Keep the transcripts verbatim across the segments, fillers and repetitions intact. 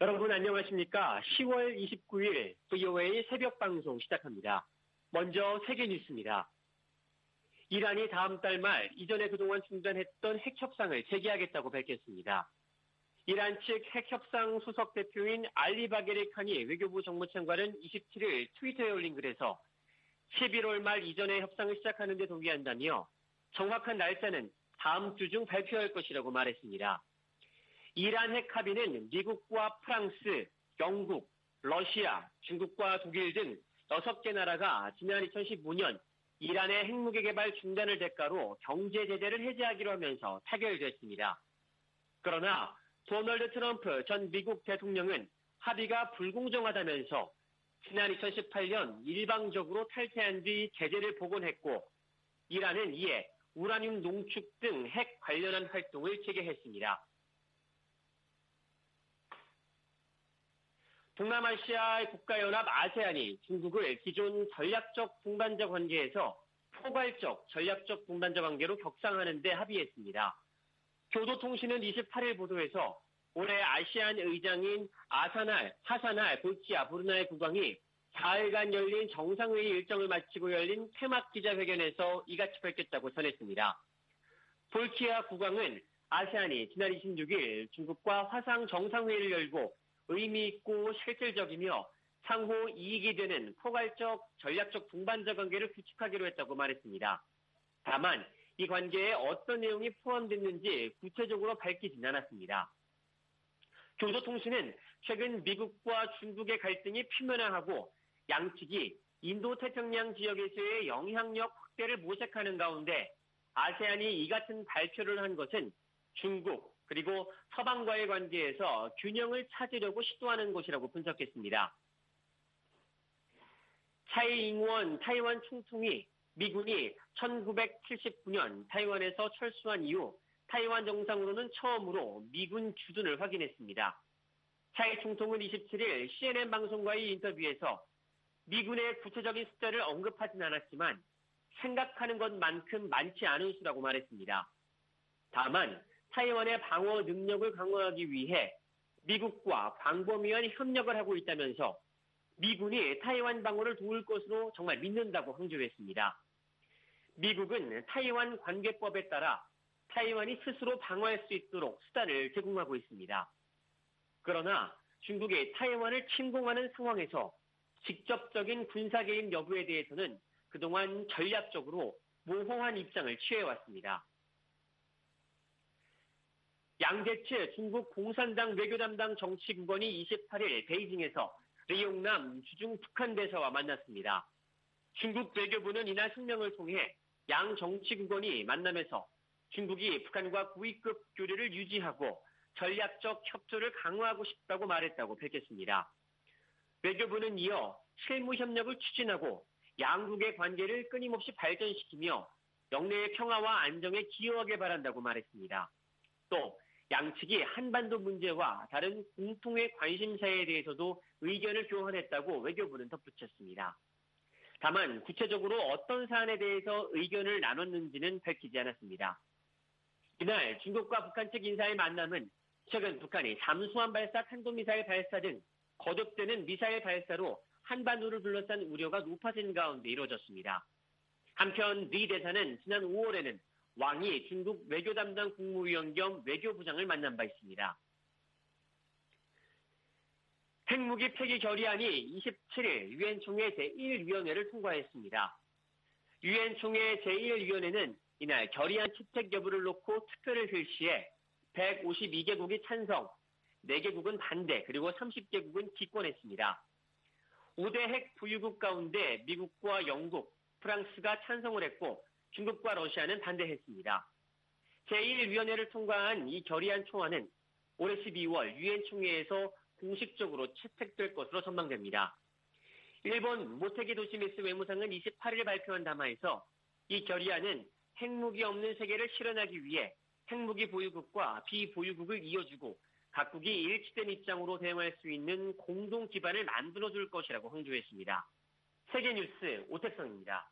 여러분 안녕하십니까? 시월 이십구일 브이오에이 새벽 방송 시작합니다. 먼저 세계 뉴스입니다. 이란이 다음 달 말 이전에 그동안 중단했던 핵 협상을 재개하겠다고 밝혔습니다. 이란 측 핵 협상 수석 대표인 알리 바게리 칸이 외교부 정무장관은 이십칠일 트위터에 올린 글에서 십일월 말 이전에 협상을 시작하는 데 동의한다며 정확한 날짜는 다음 주 중 발표할 것이라고 말했습니다. 이란 핵 합의는 미국과 프랑스, 영국, 러시아, 중국과 독일 등 여섯 개 나라가 지난 이천십오년 이란의 핵무기 개발 중단을 대가로 경제 제재를 해제하기로 하면서 타결됐습니다. 그러나 도널드 트럼프 전 미국 대통령은 합의가 불공정하다면서 지난 이천십팔년 일방적으로 탈퇴한 뒤 제재를 복원했고 이란은 이에 우라늄 농축 등 핵 관련한 활동을 재개했습니다. 동남아시아 국가연합 아세안이 중국을 기존 전략적 동반자 관계에서 포괄적 전략적 동반자 관계로 격상하는 데 합의했습니다. 교도통신은 이십팔일 보도에서 올해 아시안 의장인 아사날, 하사날, 볼키아, 브루나이 국왕이 사흘간 열린 정상회의 일정을 마치고 열린 폐막 기자회견에서 이같이 밝혔다고 전했습니다. 볼키아 국왕은 아세안이 지난 이십육일 중국과 화상 정상회의를 열고 의미 있고 실질적이며 상호 이익이 되는 포괄적 전략적 동반자 관계를 구축하기로 했다고 말했습니다. 다만 이 관계에 어떤 내용이 포함됐는지 구체적으로 밝히진 않았습니다. 교도통신은 최근 미국과 중국의 갈등이 피면화하고 양측이 인도태평양 지역에서의 영향력 확대를 모색하는 가운데 아세안이 이 같은 발표를 한 것은 중국 그리고 서방과의 관계에서 균형을 찾으려고 시도하는 것이라고 분석했습니다. 차이 잉원 타이완 총통이 미군이 천구백칠십구년 타이완에서 철수한 이후 타이완 정상으로는 처음으로 미군 주둔을 확인했습니다. 차이 총통은 이십칠일 씨엔엔 방송과의 인터뷰에서 미군의 구체적인 숫자를 언급하진 않았지만 생각하는 것만큼 많지 않은 수라고 말했습니다. 다만 타이완의 방어 능력을 강화하기 위해 미국과 광범위한 협력을 하고 있다면서 미군이 타이완 방어를 도울 것으로 정말 믿는다고 강조했습니다. 미국은 타이완 관계법에 따라 타이완이 스스로 방어할 수 있도록 수단을 제공하고 있습니다. 그러나 중국이 타이완을 침공하는 상황에서 직접적인 군사 개입 여부에 대해서는 그동안 전략적으로 모호한 입장을 취해왔습니다. 양재츠 중국 공산당 외교담당 정치국원이 이십팔일 베이징에서 리용남 주중 북한 대사와 만났습니다. 중국 외교부는 이날 성명을 통해 양 정치국원이 만남에서 중국이 북한과 고위급 교류를 유지하고 전략적 협조를 강화하고 싶다고 말했다고 밝혔습니다. 외교부는 이어 실무 협력을 추진하고 양국의 관계를 끊임없이 발전시키며 영내의 평화와 안정에 기여하게 바란다고 말했습니다. 또 양측이 한반도 문제와 다른 공통의 관심사에 대해서도 의견을 교환했다고 외교부는 덧붙였습니다. 다만 구체적으로 어떤 사안에 대해서 의견을 나눴는지는 밝히지 않았습니다. 이날 중국과 북한 측 인사의 만남은 최근 북한이 잠수함 발사 탄도미사일 발사 등 거듭되는 미사일 발사로 한반도를 둘러싼 우려가 높아진 가운데 이루어졌습니다. 한편 리 대사는 지난 오월에는 왕이 중국 외교담당 국무위원 겸 외교부장을 만난 바 있습니다. 핵무기 폐기 결의안이 이십칠일 유엔 총회 제일 위원회를 통과했습니다. 유엔 총회 제일 위원회는 이날 결의안 채택 여부를 놓고 투표를 실시해 백오십이 개국이 찬성, 네 개국은 반대, 그리고 삼십 개국은 기권했습니다. 오 대 핵 보유국 가운데 미국과 영국, 프랑스가 찬성을 했고 중국과 러시아는 반대했습니다. 제일 위원회를 통과한 이 결의안 초안은 올해 십이월 유엔 총회에서 공식적으로 채택될 것으로 전망됩니다. 일본 모테기 도시미스 외무상은 이십팔일 발표한 담화에서 이 결의안은 핵무기 없는 세계를 실현하기 위해 핵무기 보유국과 비보유국을 이어주고 각국이 일치된 입장으로 대응할 수 있는 공동 기반을 만들어줄 것이라고 강조했습니다. 세계뉴스 오택성입니다.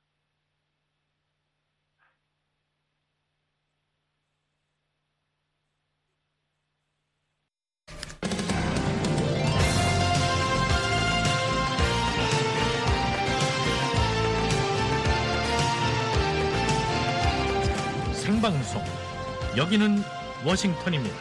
생방송. 여기는 워싱턴입니다.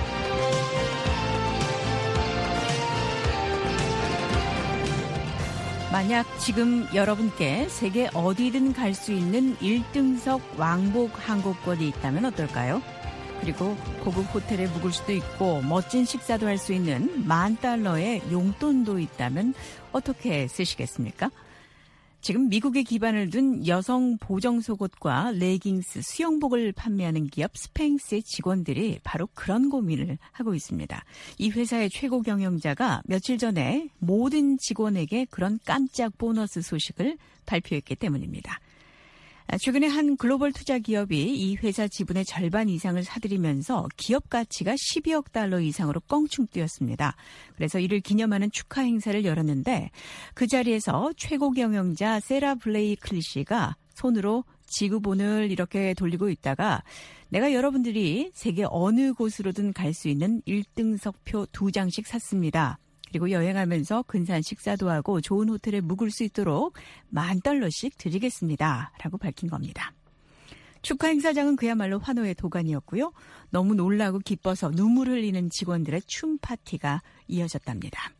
만약 지금 여러분께 세계 어디든 갈 수 있는 일 등석 왕복 항공권이 있다면 어떨까요? 그리고 고급 호텔에 묵을 수도 있고 멋진 식사도 할 수 있는 만 달러의 용돈도 있다면 어떻게 쓰시겠습니까? 지금 미국에 기반을 둔 여성 보정 속옷과 레깅스, 수영복을 판매하는 기업 스팽스의 직원들이 바로 그런 고민을 하고 있습니다. 이 회사의 최고 경영자가 며칠 전에 모든 직원에게 그런 깜짝 보너스 소식을 발표했기 때문입니다. 최근에 한 글로벌 투자 기업이 이 회사 지분의 절반 이상을 사들이면서 기업 가치가 십이억 달러 이상으로 껑충 뛰었습니다. 그래서 이를 기념하는 축하 행사를 열었는데 그 자리에서 최고 경영자 세라 블레이클리 씨가 손으로 지구본을 이렇게 돌리고 있다가 내가 여러분들이 세계 어느 곳으로든 갈 수 있는 일 등석표 두 장씩 샀습니다. 그리고 여행하면서 근사한 식사도 하고 좋은 호텔에 묵을 수 있도록 만 달러씩 드리겠습니다. 라고 밝힌 겁니다. 축하 행사장은 그야말로 환호의 도가니였고요. 너무 놀라고 기뻐서 눈물을 흘리는 직원들의 춤 파티가 이어졌답니다.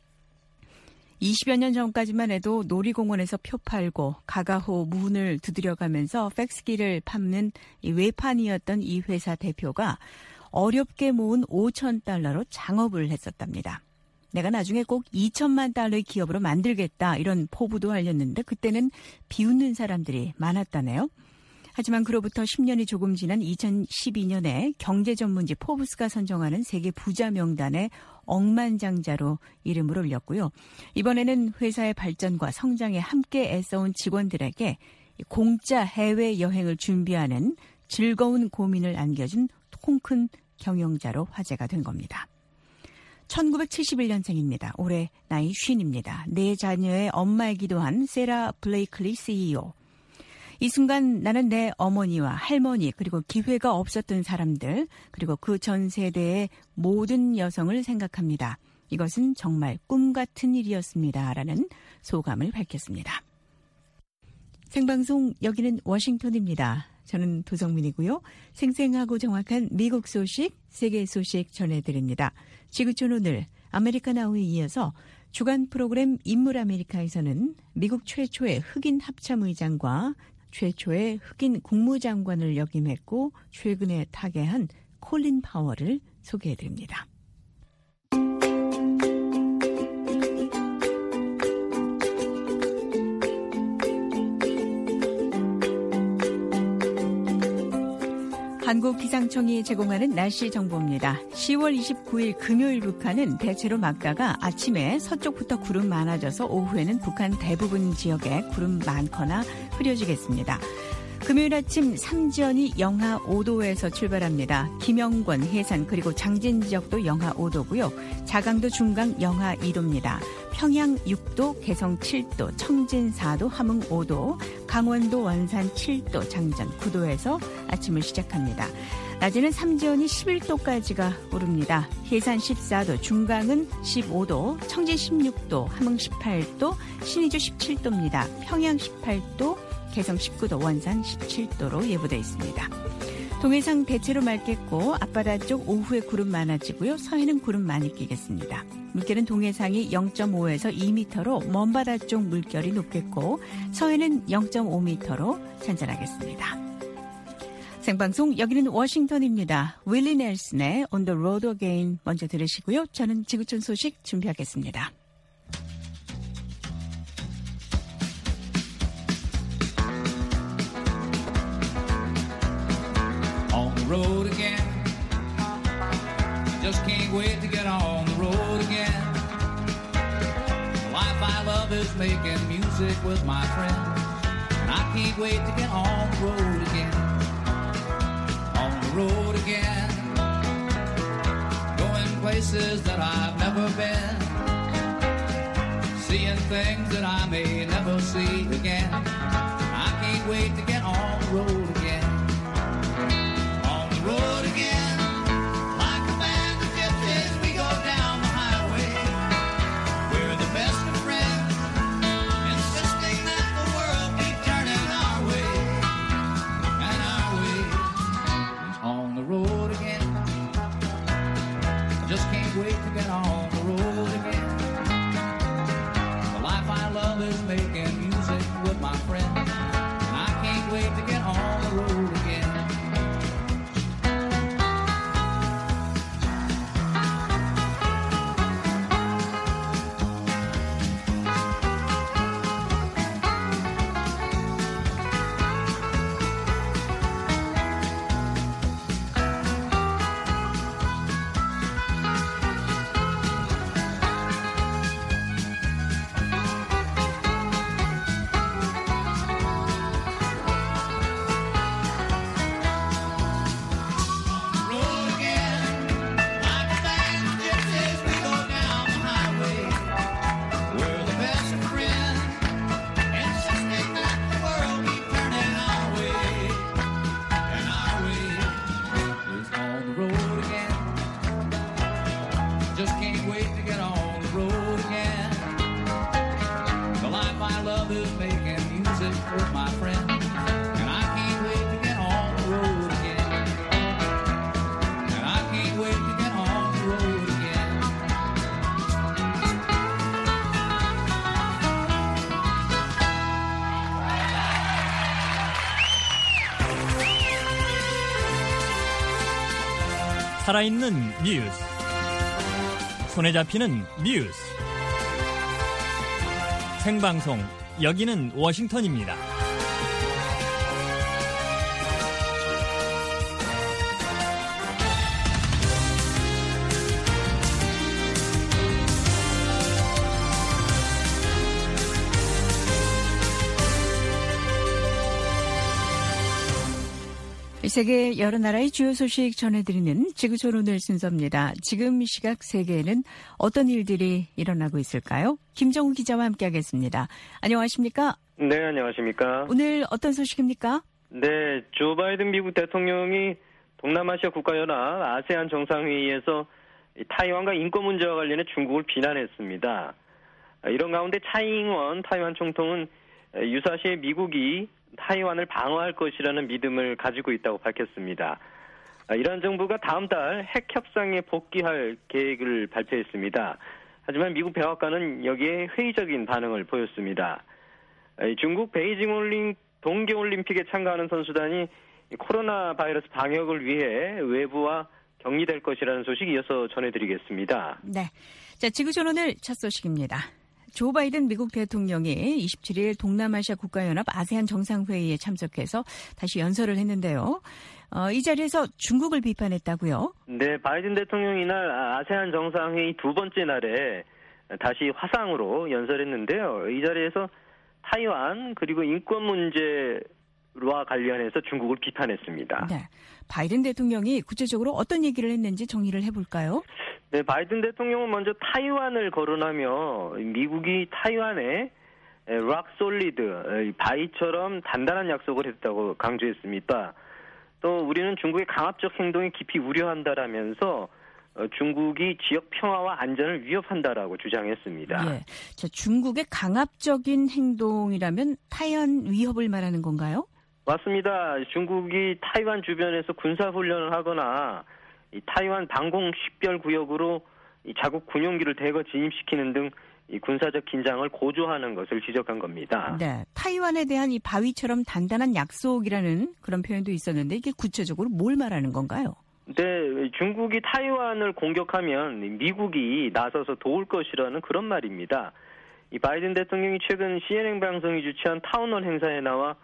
이십여 년 전까지만 해도 놀이공원에서 표 팔고 가가호 문을 두드려가면서 팩스기를 팝는 이 외판이었던 이 회사 대표가 어렵게 모은 오천 달러로 창업을 했었답니다. 내가 나중에 꼭 이천만 달러의 기업으로 만들겠다 이런 포부도 알렸는데 그때는 비웃는 사람들이 많았다네요. 하지만 그로부터 십 년이 조금 지난 이천십이 년에 경제전문지 포브스가 선정하는 세계 부자 명단에 억만장자로 이름을 올렸고요. 이번에는 회사의 발전과 성장에 함께 애써온 직원들에게 공짜 해외여행을 준비하는 즐거운 고민을 안겨준 통큰 경영자로 화제가 된 겁니다. 천구백칠십일 년생입니다. 올해 나이 쉰입니다. 네 자녀의 엄마이기도 한 세라 블레이클리 씨이오. 이 순간 나는 내 어머니와 할머니 그리고 기회가 없었던 사람들 그리고 그 전 세대의 모든 여성을 생각합니다. 이것은 정말 꿈 같은 일이었습니다. 라는 소감을 밝혔습니다. 생방송 여기는 워싱턴입니다. 저는 도성민이고요. 생생하고 정확한 미국 소식, 세계 소식 전해드립니다. 지구촌 오늘 아메리카나우에 이어서 주간 프로그램 인물 아메리카에서는 미국 최초의 흑인 합참의장과 최초의 흑인 국무장관을 역임했고 최근에 타계한 콜린 파월을 소개해드립니다. 한국기상청이 제공하는 날씨 정보입니다. 시월 이십구일 금요일 북한은 대체로 맑다가 아침에 서쪽부터 구름 많아져서 오후에는 북한 대부분 지역에 구름 많거나 흐려지겠습니다. 금요일 아침 삼지연이 영하 오 도에서 출발합니다. 김영권, 해산 그리고 장진 지역도 영하 오 도고요. 자강도 중강 영하 이 도입니다. 평양 육 도, 개성 칠 도, 청진 사 도, 함흥 오 도, 강원도 원산 칠 도, 장전 구 도에서 아침을 시작합니다. 낮에는 삼지연이 십일 도까지가 오릅니다. 해산 십사 도, 중강은 십오 도, 청진 십육 도, 함흥 십팔 도, 신의주 십칠 도입니다. 평양 십팔 도, 개성 십구 도, 원산 십칠 도로 예보되어 있습니다. 동해상 대체로 맑겠고 앞바다 쪽 오후에 구름 많아지고요. 서해는 구름 많이 끼겠습니다. 물결은 동해상이 영 점 오에서 이 미터로 먼바다 쪽 물결이 높겠고 서해는 영 점 오 미터로 잔잔하겠습니다. 생방송 여기는 워싱턴입니다. 윌리 넬슨의 On the Road Again 먼저 들으시고요. 저는 지구촌 소식 준비하겠습니다. Road again. Just can't wait to get on the road again. The life I love is making music with my friends. And I can't wait to get on the road again. On the road again. Going places that I've never been. Seeing things that I may never see again. I can't wait to get on the road again. Road again, like a band of gypsies, we go down the highway. We're the best of friends, insisting that the world keep turning our way, and our way. I just can't wait to get on the road again. The life I love is making music with my friends, and I can't wait to get on the road again. Just can't wait to get on the road again. The life I love is making music with my friends, and I can't wait to get on the road again. And I can't wait to get on the road again. 살아있는 뉴스, 손에 잡히는 뉴스, 생방송, 여기는 워싱턴입니다. 세계 여러 나라의 주요 소식 전해드리는 지구촌 오늘 순서입니다. 지금 이 시각 세계에는 어떤 일들이 일어나고 있을까요? 김정우 기자와 함께하겠습니다. 안녕하십니까? 네, 안녕하십니까? 오늘 어떤 소식입니까? 네, 조 바이든 미국 대통령이 동남아시아 국가연합 아세안 정상회의에서 타이완과 인권 문제와 관련해 중국을 비난했습니다. 이런 가운데 차이잉원 타이완 총통은 유사시에 미국이 타이완을 방어할 것이라는 믿음을 가지고 있다고 밝혔습니다. 이란 정부가 다음 달 핵 협상에 복귀할 계획을 발표했습니다. 하지만 미국 백악관은 여기에 회의적인 반응을 보였습니다. 중국 베이징 올림, 동계올림픽에 참가하는 선수단이 코로나 바이러스 방역을 위해 외부와 격리될 것이라는 소식 이어서 전해드리겠습니다. 네, 자 지구촌 오늘 첫 소식입니다. 조 바이든 미국 대통령이 이십칠 일 동남아시아 국가연합 아세안 정상회의에 참석해서 다시 연설을 했는데요. 어, 이 자리에서 중국을 비판했다고요? 네, 바이든 대통령이 이날 아세안 정상회의 두 번째 날에 다시 화상으로 연설했는데요. 이 자리에서 타이완 그리고 인권 문제와 관련해서 중국을 비판했습니다. 네, 바이든 대통령이 구체적으로 어떤 얘기를 했는지 정리를 해볼까요? 네, 바이든 대통령은 먼저 타이완을 거론하며 미국이 타이완에 락 솔리드, 바위처럼 단단한 약속을 했다고 강조했습니다. 또 우리는 중국의 강압적 행동에 깊이 우려한다라면서 중국이 지역 평화와 안전을 위협한다라고 주장했습니다. 예, 자, 중국의 강압적인 행동이라면 타이완 위협을 말하는 건가요? 맞습니다. 중국이 타이완 주변에서 군사훈련을 하거나 이 타이완 방공 식별구역으로 이 자국 군용기를 대거 진입시키는 등 이 군사적 긴장을 고조하는 것을 지적한 겁니다. 네, 타이완에 대한 이 바위처럼 단단한 약속이라는 그런 표현도 있었는데 이게 구체적으로 뭘 말하는 건가요? 네, 중국이 타이완을 공격하면 미국이 나서서 도울 것이라는 그런 말입니다. 이 바이든 대통령이 최근 씨엔엔 방송이 주최한 타운홀 행사에 나와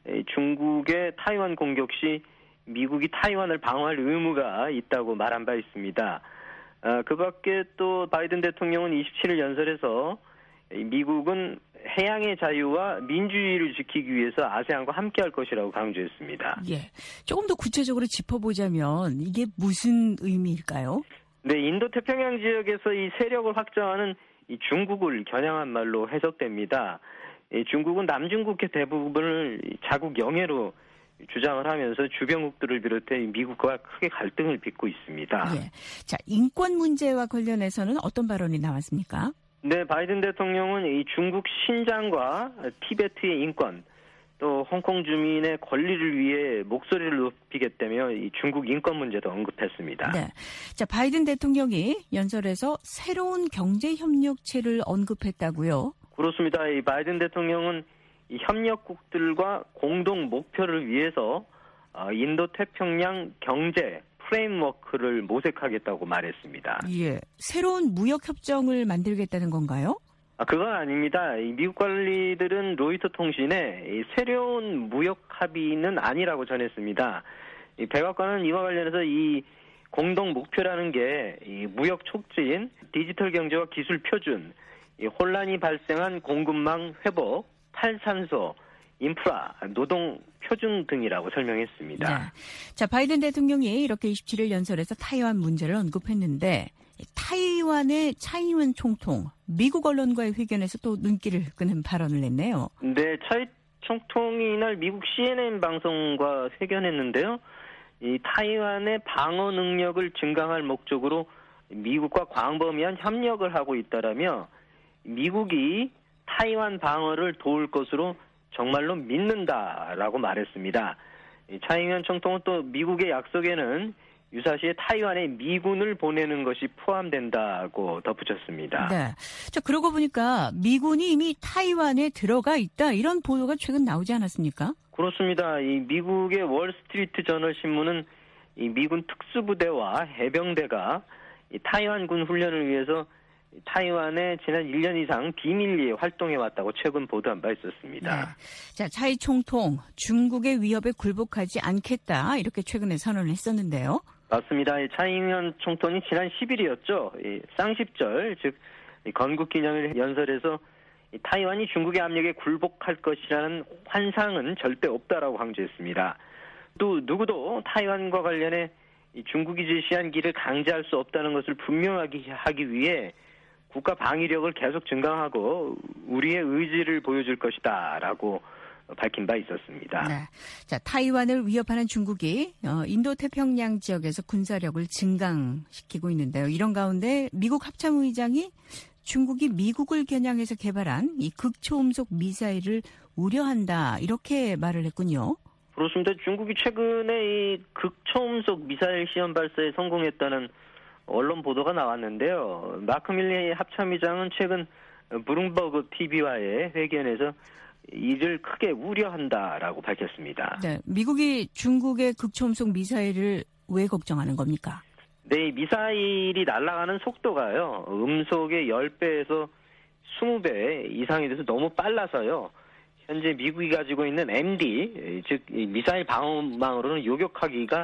중국의 타이완 공격 시 미국이 타이완을 방어할 의무가 있다고 말한 바 있습니다. 아, 그 밖에 또 바이든 대통령은 이십칠 일 연설에서 미국은 해양의 자유와 민주주의를 지키기 위해서 아세안과 함께할 것이라고 강조했습니다. 예, 조금 더 구체적으로 짚어보자면 이게 무슨 의미일까요? 네, 인도태평양 지역에서 이 세력을 확장하는 이 중국을 겨냥한 말로 해석됩니다. 이 중국은 남중국해 대부분을 자국 영해로 주장을 하면서 주변국들을 비롯해 미국과 크게 갈등을 빚고 있습니다. 예. 자, 인권 문제와 관련해서는 어떤 발언이 나왔습니까? 네, 바이든 대통령은 이 중국 신장과 티베트의 인권, 또 홍콩 주민의 권리를 위해 목소리를 높이겠다며 이 중국 인권 문제도 언급했습니다. 네. 자, 바이든 대통령이 연설에서 새로운 경제 협력체를 언급했다고요? 그렇습니다. 이 바이든 대통령은 이 협력국들과 공동 목표를 위해서 인도 태평양 경제 프레임워크를 모색하겠다고 말했습니다. 예. 새로운 무역 협정을 만들겠다는 건가요? 아, 그건 아닙니다. 이 미국 관리들은 로이터 통신에 이 새로운 무역 합의는 아니라고 전했습니다. 이 백악관은 이와 관련해서 이 공동 목표라는 게 이 무역 촉진, 디지털 경제와 기술 표준, 이 혼란이 발생한 공급망 회복, 탈산소, 인프라, 노동 표준 등이라고 설명했습니다. 네. 자, 바이든 대통령이 이렇게 이십칠일 연설에서 타이완 문제를 언급했는데 타이완의 차이잉원 총통, 미국 언론과의 회견에서 또 눈길을 끄는 발언을 냈네요. 네, 차이 총통이 이날 미국 씨엔엔 방송과 회견했는데요. 이 타이완의 방어 능력을 증강할 목적으로 미국과 광범위한 협력을 하고 있다라며 미국이 타이완 방어를 도울 것으로 정말로 믿는다라고 말했습니다. 차이잉원 총통은 또 미국의 약속에는 유사시에 타이완에 미군을 보내는 것이 포함된다고 덧붙였습니다. 네. 자, 그러고 보니까 미군이 이미 타이완에 들어가 있다 이런 보도가 최근 나오지 않았습니까? 그렇습니다. 이 미국의 월스트리트 저널 신문은 이 미군 특수부대와 해병대가 이 타이완군 훈련을 위해서 타이완에 지난 일 년 이상 비밀리에 활동해 왔다고 최근 보도한 바 있었습니다. 네. 자, 차이 총통 중국의 위협에 굴복하지 않겠다 이렇게 최근에 선언을 했었는데요. 맞습니다. 차이잉원 총통이 지난 십 일이었죠. 이 쌍십절, 즉 건국기념일 연설에서 이 타이완이 중국의 압력에 굴복할 것이라는 환상은 절대 없다라고 강조했습니다. 또 누구도 타이완과 관련해 이 중국이 제시한 길을 강제할 수 없다는 것을 분명하게 하기 위해 국가 방위력을 계속 증강하고 우리의 의지를 보여줄 것이다라고 밝힌 바 있었습니다. 네. 자, 타이완을 위협하는 중국이 인도 태평양 지역에서 군사력을 증강시키고 있는데요. 이런 가운데 미국 합참의장이 중국이 미국을 겨냥해서 개발한 이 극초음속 미사일을 우려한다 이렇게 말을 했군요. 그렇습니다. 중국이 최근에 이 극초음속 미사일 시험 발사에 성공했다는 언론 보도가 나왔는데요. 마크 밀리 합참의장은 최근 블룸버그 티비와의 회견에서 이를 크게 우려한다라고 밝혔습니다. 네, 미국이 중국의 극초음속 미사일을 왜 걱정하는 겁니까? 네, 미사일이 날아가는 속도가요. 음속의 십 배에서 이십 배 이상이 돼서 너무 빨라서요. 현재 미국이 가지고 있는 엠디, 즉 미사일 방어망으로는 요격하기가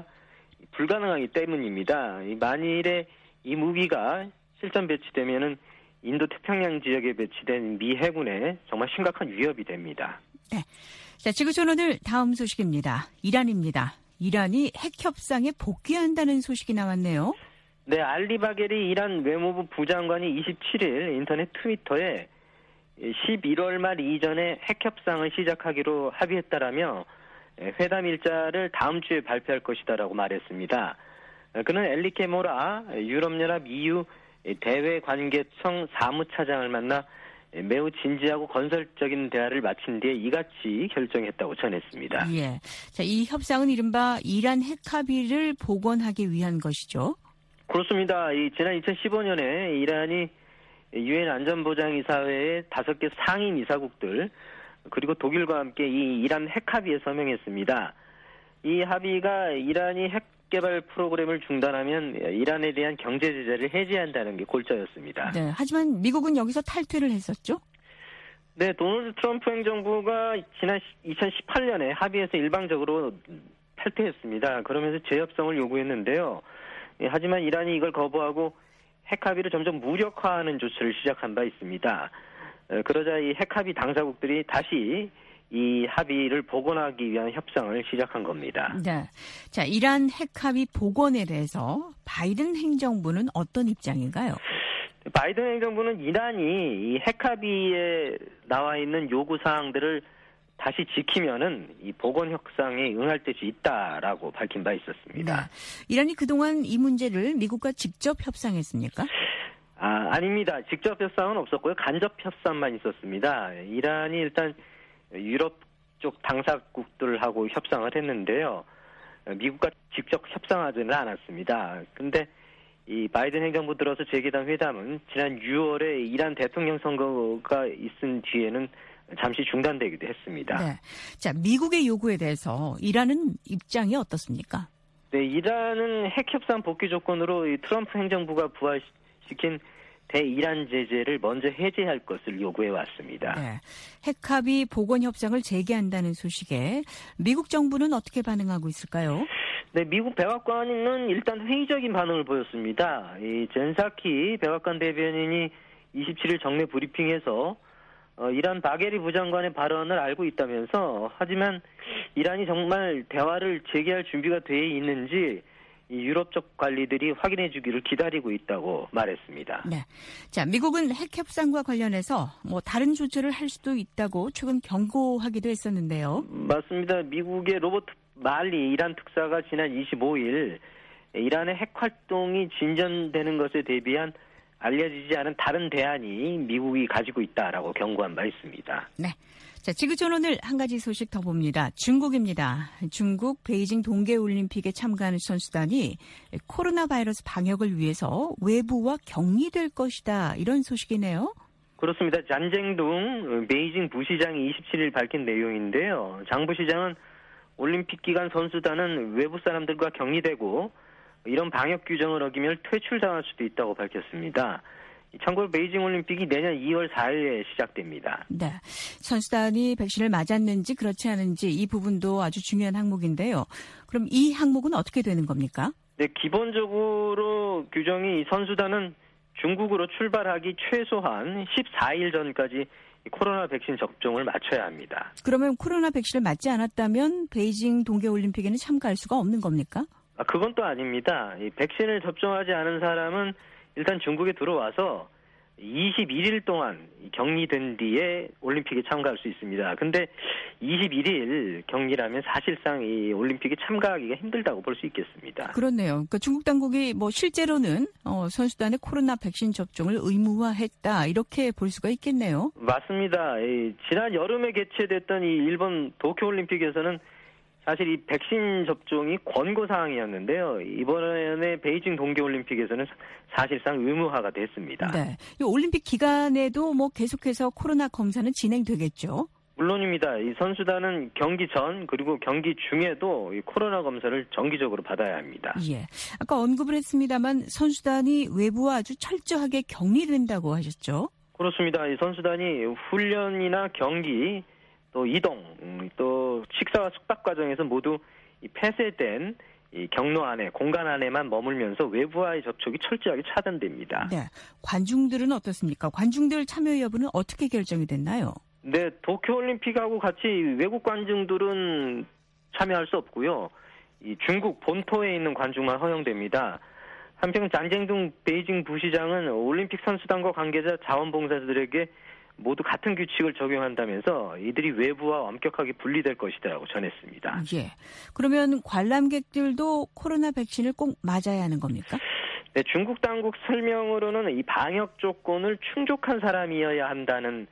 불가능하기 때문입니다. 만일에 이 무기가 실전 배치되면은 인도 태평양 지역에 배치된 미 해군에 정말 심각한 위협이 됩니다. 네. 자, 지구촌 오늘 다음 소식입니다. 이란입니다. 이란이 핵 협상에 복귀한다는 소식이 나왔네요. 네, 알리 바게리 이란 외무부 부장관이 이십칠일 인터넷 트위터에 십일월 말 이전에 핵 협상을 시작하기로 합의했다라며 회담 일자를 다음 주에 발표할 것이다라고 말했습니다. 그는 엘리케 모라 유럽연합 이유 대외관계청 사무차장을 만나 매우 진지하고 건설적인 대화를 마친 뒤에 이같이 결정했다고 전했습니다. 예. 자, 이 협상은 이른바 이란 핵 합의를 복원하기 위한 것이죠. 그렇습니다. 이 지난 이천십오 년에 이란이 유엔 안전보장이사회의 다섯 개 상임 이사국들 그리고 독일과 함께 이 이란 핵 합의에 서명했습니다. 이 합의가 이란이 핵 개발 프로그램을 중단하면 이란에 대한 경제 제재를 해제한다는 게 골자였습니다. 네, 하지만 미국은 여기서 탈퇴를 했었죠? 네, 도널드 트럼프 행정부가 지난 이천십팔 년에 합의에서 일방적으로 탈퇴했습니다. 그러면서 재협상을 요구했는데요. 하지만 이란이 이걸 거부하고 핵 합의를 점점 무력화하는 조치를 시작한 바 있습니다. 그러자 이 핵 합의 당사국들이 다시 이 합의를 복원하기 위한 협상을 시작한 겁니다. 네. 자, 이란 핵 합의 복원에 대해서 바이든 행정부는 어떤 입장인가요? 바이든 행정부는 이란이 이 핵 합의에 나와 있는 요구 사항들을 다시 지키면은 이 복원 협상에 응할 뜻이 있다라고 밝힌 바 있었습니다. 네. 이란이 그동안 이 문제를 미국과 직접 협상했습니까? 아, 아닙니다. 직접 협상은 없었고요. 간접 협상만 있었습니다. 이란이 일단 유럽 쪽 당사국들하고 협상을 했는데요. 미국과 직접 협상하지는 않았습니다. 근데 이 바이든 행정부 들어서 재개된 회담은 지난 유월에 이란 대통령 선거가 있은 뒤에는 잠시 중단되기도 했습니다. 네. 자, 미국의 요구에 대해서 이란은 입장이 어떻습니까? 네, 이란은 핵협상 복귀 조건으로 이 트럼프 행정부가 부활시킨 대이란 제재를 먼저 해제할 것을 요구해 왔습니다. 네. 핵합의 복원 협상을 재개한다는 소식에 미국 정부는 어떻게 반응하고 있을까요? 네, 미국 백악관은 일단 회의적인 반응을 보였습니다. 이 젠사키 백악관 대변인이 이십칠일 정례 브리핑에서 어, 이란 바게리 부장관의 발언을 알고 있다면서 하지만 이란이 정말 대화를 재개할 준비가 돼 있는지 이 유럽 쪽 관리들이 확인해 주기를 기다리고 있다고 말했습니다. 네. 자, 미국은 핵 협상과 관련해서 뭐 다른 조처를 할 수도 있다고 최근 경고하기도 했었는데요. 맞습니다. 미국의 로버트 말리 이란 특사가 지난 이십오일 이란의 핵 활동이 진전되는 것에 대비한 알려지지 않은 다른 대안이 미국이 가지고 있다라고 경고한 바 있습니다. 네. 자, 지구촌 오늘 한 가지 소식 더 봅니다. 중국입니다. 중국 베이징 동계올림픽에 참가하는 선수단이 코로나 바이러스 방역을 위해서 외부와 격리될 것이다. 이런 소식이네요. 그렇습니다. 잔쟁둥 베이징 부시장이 이십칠일 밝힌 내용인데요. 장 부시장은 올림픽 기간 선수단은 외부 사람들과 격리되고 이런 방역 규정을 어기면 퇴출당할 수도 있다고 밝혔습니다. 참고로 베이징 올림픽이 내년 이월 사일에 시작됩니다. 네, 선수단이 백신을 맞았는지 그렇지 않은지 이 부분도 아주 중요한 항목인데요. 그럼 이 항목은 어떻게 되는 겁니까? 네, 기본적으로 규정이 선수단은 중국으로 출발하기 최소한 십사일 전까지 코로나 백신 접종을 마쳐야 합니다. 그러면 코로나 백신을 맞지 않았다면 베이징 동계올림픽에는 참가할 수가 없는 겁니까? 아, 그건 또 아닙니다. 이 백신을 접종하지 않은 사람은 일단 중국에 들어와서 이십일일 동안 격리된 뒤에 올림픽에 참가할 수 있습니다. 근데 이십일일 격리라면 사실상 이 올림픽에 참가하기가 힘들다고 볼 수 있겠습니다. 그렇네요. 그러니까 중국 당국이 뭐 실제로는 어, 선수단의 코로나 백신 접종을 의무화했다 이렇게 볼 수가 있겠네요. 맞습니다. 이, 지난 여름에 개최됐던 이 일본 도쿄올림픽에서는 사실 이 백신 접종이 권고 사항이었는데요. 이번에 베이징 동계올림픽에서는 사실상 의무화가 됐습니다. 네, 이 올림픽 기간에도 뭐 계속해서 코로나 검사는 진행되겠죠? 물론입니다. 이 선수단은 경기 전 그리고 경기 중에도 이 코로나 검사를 정기적으로 받아야 합니다. 예, 아까 언급을 했습니다만 선수단이 외부와 아주 철저하게 격리된다고 하셨죠? 그렇습니다. 이 선수단이 훈련이나 경기 또 이동, 또 식사와 숙박 과정에서 모두 이 폐쇄된 이 경로 안에, 공간 안에만 머물면서 외부와의 접촉이 철저하게 차단됩니다. 네, 관중들은 어떻습니까? 관중들 참여 여부는 어떻게 결정이 됐나요? 네, 도쿄올림픽하고 같이 외국 관중들은 참여할 수 없고요. 이 중국 본토에 있는 관중만 허용됩니다. 한편 잔쟁둥 베이징 부시장은 올림픽 선수단과 관계자 자원봉사자들에게 모두 같은 규칙을 적용한다면서 이들이 외부와 엄격하게 분리될 것이라고 전했습니다. 예. 그러면 관람객들도 코로나 백신을 꼭 맞아야 하는 겁니까? 네, 중국 당국 설명으로는 이 방역 조건을 충족한 사람이어야 한다는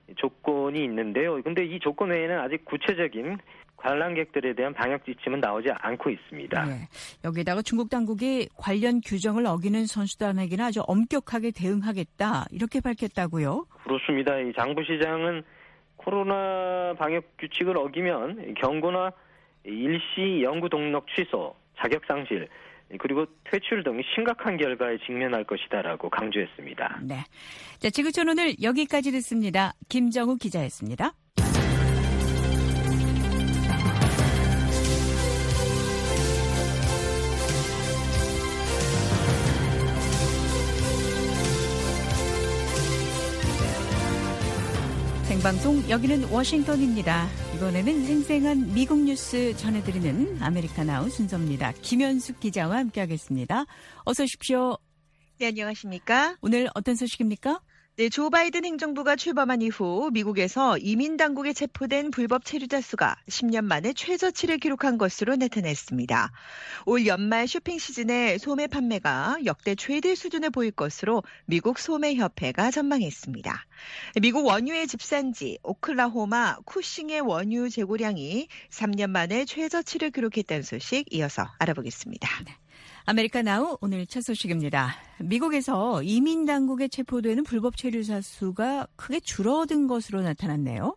조건이 있는데요. 근데 이 조건 외에는 아직 구체적인 관람객들에 대한 방역 지침은 나오지 않고 있습니다. 네. 여기다가 중국 당국이 관련 규정을 어기는 선수단에게는 아주 엄격하게 대응하겠다 이렇게 밝혔다고요? 그렇습니다. 이 장 부시장은 코로나 방역 규칙을 어기면 경고나 일시 연구 등록 취소, 자격 상실 그리고 퇴출 등이 심각한 결과에 직면할 것이다라고 강조했습니다. 네. 자, 지구촌 오늘 여기까지 듣습니다. 김정우 기자였습니다. 생방송 여기는 워싱턴입니다. 이번에는 생생한 미국 뉴스 전해드리는 아메리카나우 순서입니다. 김현숙 기자와 함께하겠습니다. 어서 오십시오. 네, 안녕하십니까? 오늘 어떤 소식입니까? 네, 조 바이든 행정부가 출범한 이후 미국에서 이민 당국에 체포된 불법 체류자 수가 십 년 만에 최저치를 기록한 것으로 나타났습니다. 올 연말 쇼핑 시즌에 소매 판매가 역대 최대 수준을 보일 것으로 미국 소매협회가 전망했습니다. 미국 원유의 집산지 오클라호마 쿠싱의 원유 재고량이 삼 년 만에 최저치를 기록했다는 소식 이어서 알아보겠습니다. 네. 아메리카 나우 오늘 첫 소식입니다. 미국에서 이민 당국에 체포되는 불법 체류자 수가 크게 줄어든 것으로 나타났네요.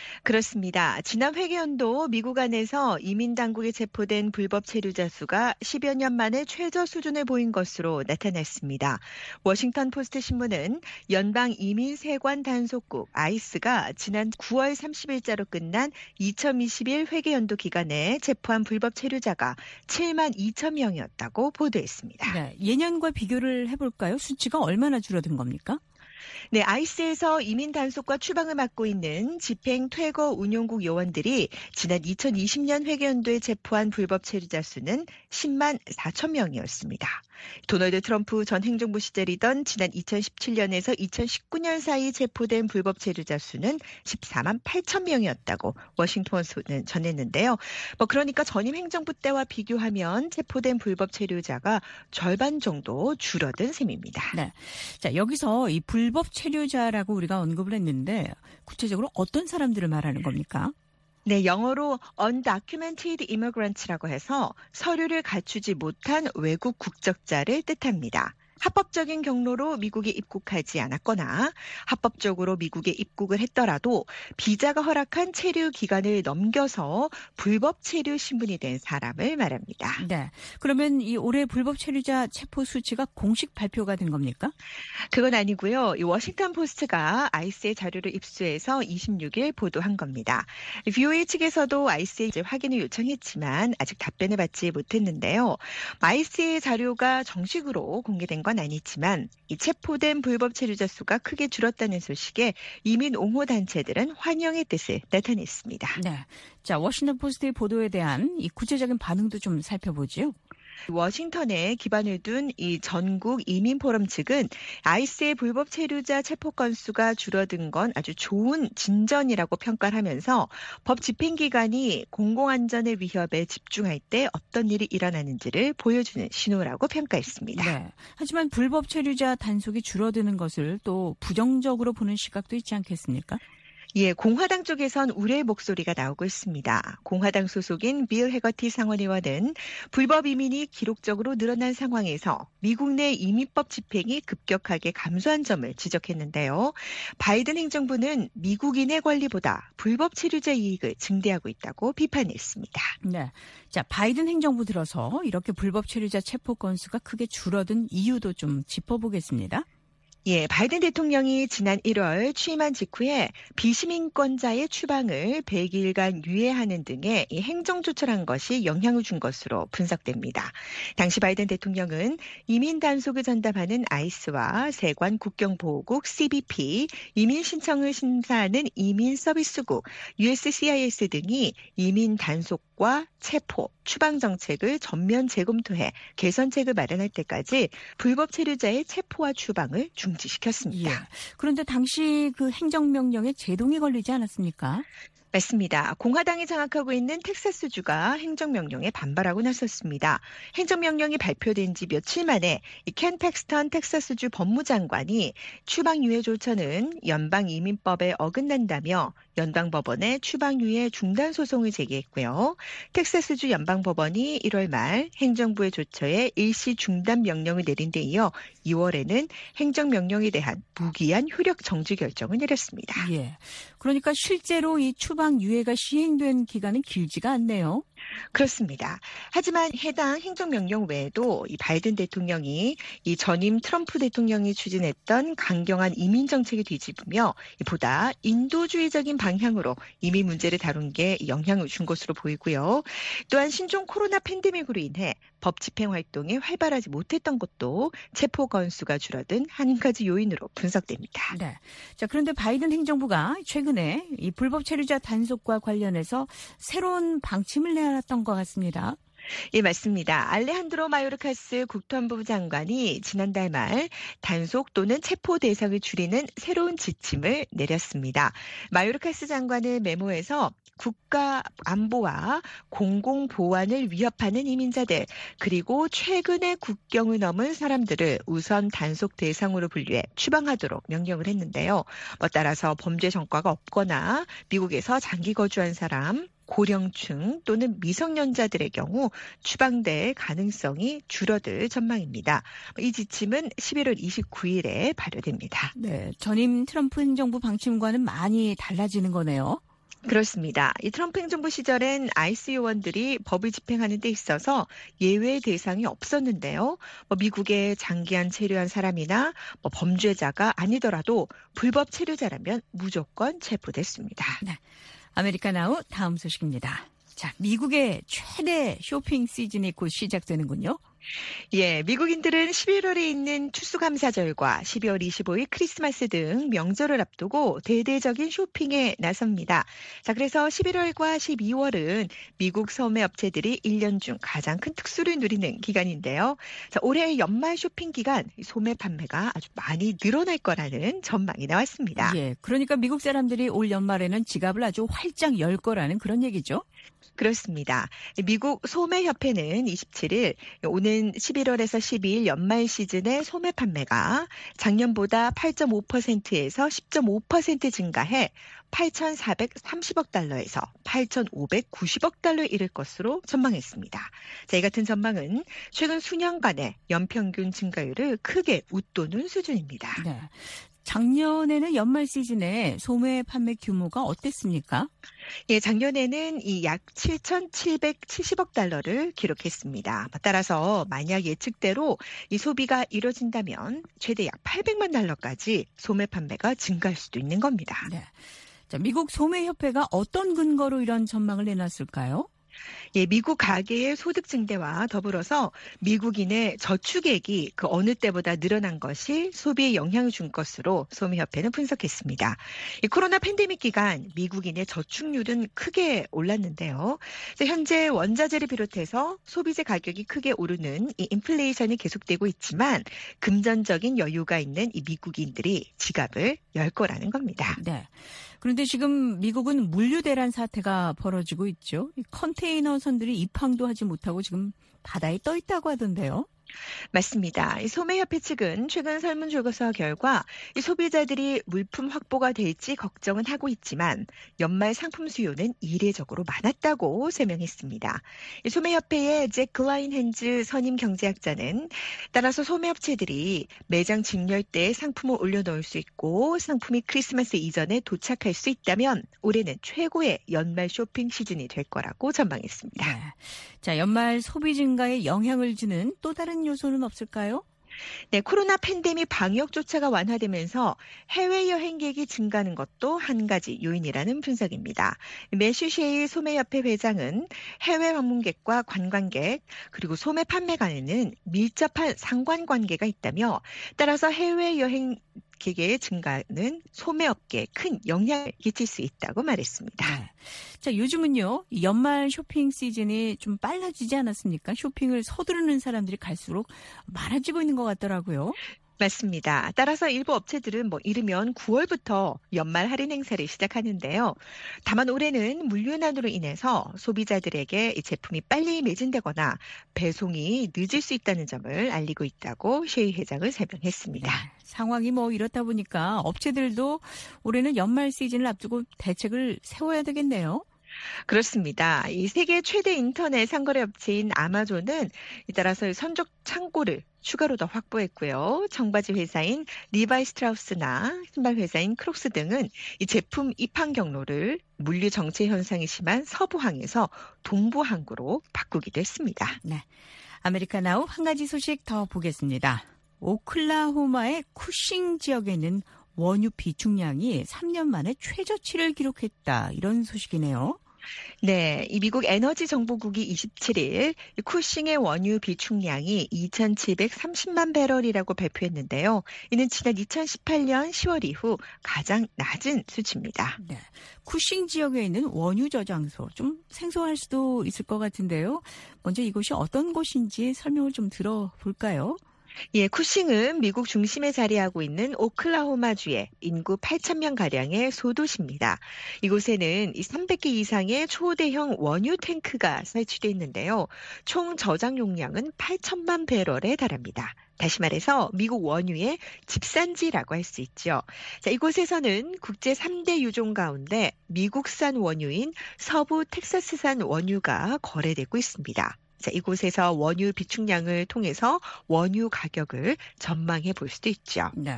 그렇습니다. 지난 회계연도 미국 안에서 이민 당국에 체포된 불법 체류자 수가 십여 년 만에 최저 수준을 보인 것으로 나타났습니다. 워싱턴 포스트 신문은 연방 이민세관 단속국 아이스가 지난 구월 삼십일자로 끝난 이천이십일 회계연도 기간에 체포한 불법 체류자가 칠만 이천 명이었다고 보도했습니다. 네, 예년과 비교를 해볼까요? 수치가 얼마나 줄어든 겁니까? 네, 아이스에서 이민 단속과 추방을 맡고 있는 집행 퇴거 운용국 요원들이 지난 이천이십 년 회계연도에 체포한 불법 체류자 수는 십만 사천 명이었습니다. 도널드 트럼프 전 행정부 시절이던 지난 이천십칠 년에서 이천십구 년 사이 체포된 불법 체류자 수는 십사만 팔천 명이었다고 워싱턴포스트는 전했는데요. 뭐 그러니까 전임 행정부 때와 비교하면 체포된 불법 체류자가 절반 정도 줄어든 셈입니다. 네, 자 여기서 이 불법 체류자라고 우리가 언급을 했는데 구체적으로 어떤 사람들을 말하는 겁니까? 네, 영어로 undocumented immigrant라고 해서 서류를 갖추지 못한 외국 국적자를 뜻합니다. 합법적인 경로로 미국에 입국하지 않았거나 합법적으로 미국에 입국을 했더라도 비자가 허락한 체류 기간을 넘겨서 불법 체류 신분이 된 사람을 말합니다. 네. 그러면 이 올해 불법 체류자 체포 수치가 공식 발표가 된 겁니까? 그건 아니고요. 이 워싱턴 포스트가 아이스의 자료를 입수해서 이십육 일 보도한 겁니다. 브이오에이 측에서도 아이스에 이제 확인을 요청했지만 아직 답변을 받지 못했는데요. 아이스의 자료가 정식으로 공개된 건 아니지만 이 체포된 불법 체류자 수가 크게 줄었다는 소식에 이민 옹호 단체들은 환영의 뜻을 나타냈습니다. 네, 자 워싱턴 포스트의 보도에 대한 이 구체적인 반응도 좀 살펴보죠. 워싱턴에 기반을 둔 이 전국 이민 포럼 측은 아이스의 불법 체류자 체포 건수가 줄어든 건 아주 좋은 진전이라고 평가를 하면서 법 집행 기관이 공공안전의 위협에 집중할 때 어떤 일이 일어나는지를 보여주는 신호라고 평가했습니다. 네. 하지만 불법 체류자 단속이 줄어드는 것을 또 부정적으로 보는 시각도 있지 않겠습니까? 예, 공화당 쪽에선 우려의 목소리가 나오고 있습니다. 공화당 소속인 빌 해거티 상원의원은 불법 이민이 기록적으로 늘어난 상황에서 미국 내 이민법 집행이 급격하게 감소한 점을 지적했는데요. 바이든 행정부는 미국인의 권리보다 불법 체류자 이익을 증대하고 있다고 비판했습니다. 네, 자 바이든 행정부 들어서 이렇게 불법 체류자 체포 건수가 크게 줄어든 이유도 좀 짚어보겠습니다. 예, 바이든 대통령이 지난 일월 취임한 직후에 비시민권자의 추방을 백 일간 유예하는 등의 행정 조처를 한 것이 영향을 준 것으로 분석됩니다. 당시 바이든 대통령은 이민 단속을 전담하는 아이스와 세관 국경보호국 씨비피, 이민 신청을 심사하는 이민 서비스국, 유에스시아이에스 등이 이민 단속과 체포, 추방 정책을 전면 재검토해 개선책을 마련할 때까지 불법 체류자의 체포와 추방을 중지시켰습니다. 예. 그런데 당시 그 행정명령에 제동이 걸리지 않았습니까? 맞습니다. 공화당이 장악하고 있는 텍사스주가 행정명령에 반발하고 나섰습니다. 행정명령이 발표된 지 며칠 만에 켄 팩스턴 텍사스주 법무장관이 추방유예 조처는 연방이민법에 어긋난다며 연방법원에 추방유예 중단 소송을 제기했고요. 텍사스주 연방법원이 일월 말 행정부의 조처에 일시 중단 명령을 내린 데 이어 이월에는 행정명령에 대한 무기한 효력 정지 결정을 내렸습니다. 예. 그러니까 실제로 이 추방 유예가 시행된 기간은 길지가 않네요. 그렇습니다. 하지만 해당 행정명령 외에도 이 바이든 대통령이 이 전임 트럼프 대통령이 추진했던 강경한 이민 정책을 뒤집으며 보다 인도주의적인 방향으로 이민 문제를 다룬 게 영향을 준 것으로 보이고요. 또한 신종 코로나 팬데믹으로 인해 법 집행 활동이 활발하지 못했던 것도 체포 건수가 줄어든 한 가지 요인으로 분석됩니다. 네. 자, 그런데 바이든 행정부가 최근에 이 불법 체류자 단속과 관련해서 새로운 방침을 내놨던 것 같습니다. 예, 맞습니다. 알레한드로 마요르카스 국토안보부 장관이 지난달 말 단속 또는 체포 대상을 줄이는 새로운 지침을 내렸습니다. 마요르카스 장관의 메모에서 국가 안보와 공공 보안을 위협하는 이민자들, 그리고 최근에 국경을 넘은 사람들을 우선 단속 대상으로 분류해 추방하도록 명령을 했는데요. 뭐 따라서 범죄 전과가 없거나 미국에서 장기 거주한 사람, 고령층 또는 미성년자들의 경우 추방될 가능성이 줄어들 전망입니다. 이 지침은 십일월 이십구일에 발효됩니다. 네, 전임 트럼프 행정부 방침과는 많이 달라지는 거네요. 그렇습니다. 이 트럼프 행정부 시절엔 아이스 요원들이 법을 집행하는 데 있어서 예외 대상이 없었는데요. 뭐 미국에 장기간 체류한 사람이나 뭐 범죄자가 아니더라도 불법 체류자라면 무조건 체포됐습니다. 네. 아메리카나우 다음 소식입니다. 자, 미국의 최대 쇼핑 시즌이 곧 시작되는군요. 예, 미국인들은 십일월에 있는 추수감사절과 십이월 이십오일 크리스마스 등 명절을 앞두고 대대적인 쇼핑에 나섭니다. 자, 그래서 십일월과 십이월은 미국 소매 업체들이 일 년 중 가장 큰 특수를 누리는 기간인데요. 자, 올해 연말 쇼핑 기간 소매 판매가 아주 많이 늘어날 거라는 전망이 나왔습니다. 예, 그러니까 미국 사람들이 올 연말에는 지갑을 아주 활짝 열 거라는 그런 얘기죠. 그렇습니다. 미국 소매협회는 이십칠일 오는 십일월에서 십이일 연말 시즌의 소매 판매가 작년보다 팔 점 오 퍼센트에서 십 점 오 퍼센트 증가해 팔천사백삼십억 달러에서 팔천오백구십억 달러에 이를 것으로 전망했습니다. 자, 이 같은 전망은 최근 수년간의 연평균 증가율을 크게 웃도는 수준입니다. 네. 작년에는 연말 시즌에 소매 판매 규모가 어땠습니까? 예, 작년에는 이 약 칠천칠백칠십억 달러를 기록했습니다. 따라서 만약 예측대로 이 소비가 이뤄진다면 최대 약 팔백만 달러까지 소매 판매가 증가할 수도 있는 겁니다. 네. 자, 미국 소매협회가 어떤 근거로 이런 전망을 내놨을까요? 예, 미국 가계의 소득 증대와 더불어서 미국인의 저축액이 그 어느 때보다 늘어난 것이 소비에 영향을 준 것으로 소매협회는 분석했습니다. 이 코로나 팬데믹 기간 미국인의 저축률은 크게 올랐는데요. 현재 원자재를 비롯해서 소비재 가격이 크게 오르는 이 인플레이션이 계속되고 있지만 금전적인 여유가 있는 이 미국인들이 지갑을 열 거라는 겁니다. 네. 그런데 지금 미국은 물류 대란 사태가 벌어지고 있죠. 컨테이너 선들이 입항도 하지 못하고 지금 바다에 떠 있다고 하던데요. 맞습니다. 이 소매협회 측은 최근 설문조사 결과 이 소비자들이 물품 확보가 될지 걱정은 하고 있지만 연말 상품 수요는 이례적으로 많았다고 설명했습니다. 이 소매협회의 잭 글라인핸즈 선임 경제학자는 따라서 소매업체들이 매장 직렬 때 상품을 올려놓을 수 있고 상품이 크리스마스 이전에 도착할 수 있다면 올해는 최고의 연말 쇼핑 시즌이 될 거라고 전망했습니다. 네. 자, 연말 소비 증가에 영향을 주는 또 다른 요소는 없을까요? 네, 코로나 팬데믹 방역 조차가 완화되면서 해외여행객이 증가하는 것도 한 가지 요인이라는 분석입니다. 매슈 셰이 소매협회 회장은 해외 방문객과 관광객 그리고 소매 판매 간에는 밀접한 상관관계가 있다며 따라서 해외여행 객의 증가는 소매업계에 큰 영향을 끼칠 수 있다고 말했습니다. 네. 자, 요즘은요, 연말 쇼핑 시즌이 좀 빨라지지 않았습니까? 쇼핑을 서두르는 사람들이 갈수록 많아지고 있는 것 같더라고요. 맞습니다. 따라서 일부 업체들은 뭐 이르면 구월부터 연말 할인 행사를 시작하는데요. 다만 올해는 물류난으로 인해서 소비자들에게 이 제품이 빨리 매진되거나 배송이 늦을 수 있다는 점을 알리고 있다고 셰이 회장은 설명했습니다. 네, 상황이 뭐 이렇다 보니까 업체들도 올해는 연말 시즌을 앞두고 대책을 세워야 되겠네요. 그렇습니다. 이 세계 최대 인터넷 상거래 업체인 아마존은 따라서 선적 창고를 추가로 더 확보했고요. 청바지 회사인 리바이 스트라우스나 신발 회사인 크록스 등은 이 제품 입항 경로를 물류 정체 현상이 심한 서부항에서 동부항구로 바꾸기도 했습니다. 네, 아메리카나우 한 가지 소식 더 보겠습니다. 오클라호마의 쿠싱 지역에 있는 원유 비축량이 삼 년 만에 최저치를 기록했다. 이런 소식이네요. 네, 이 미국 에너지 정보국이 이십칠 일 쿠싱의 원유 비축량이 이천칠백삼십만 배럴이라고 발표했는데요. 이는 지난 이천십팔 년 시월 이후 가장 낮은 수치입니다. 네, 쿠싱 지역에 있는 원유 저장소 좀 생소할 수도 있을 것 같은데요. 먼저 이곳이 어떤 곳인지 설명을 좀 들어볼까요? 예, 쿠싱은 미국 중심에 자리하고 있는 오클라호마주의 인구 팔천 명 가량의 소도시입니다. 이곳에는 삼백 개 이상의 초대형 원유 탱크가 설치되어 있는데요. 총 저장 용량은 팔천만 배럴에 달합니다. 다시 말해서 미국 원유의 집산지라고 할 수 있죠. 자, 이곳에서는 국제 삼 대 유종 가운데 미국산 원유인 서부 텍사스산 원유가 거래되고 있습니다. 자, 이곳에서 원유 비축량을 통해서 원유 가격을 전망해 볼 수도 있죠. 네,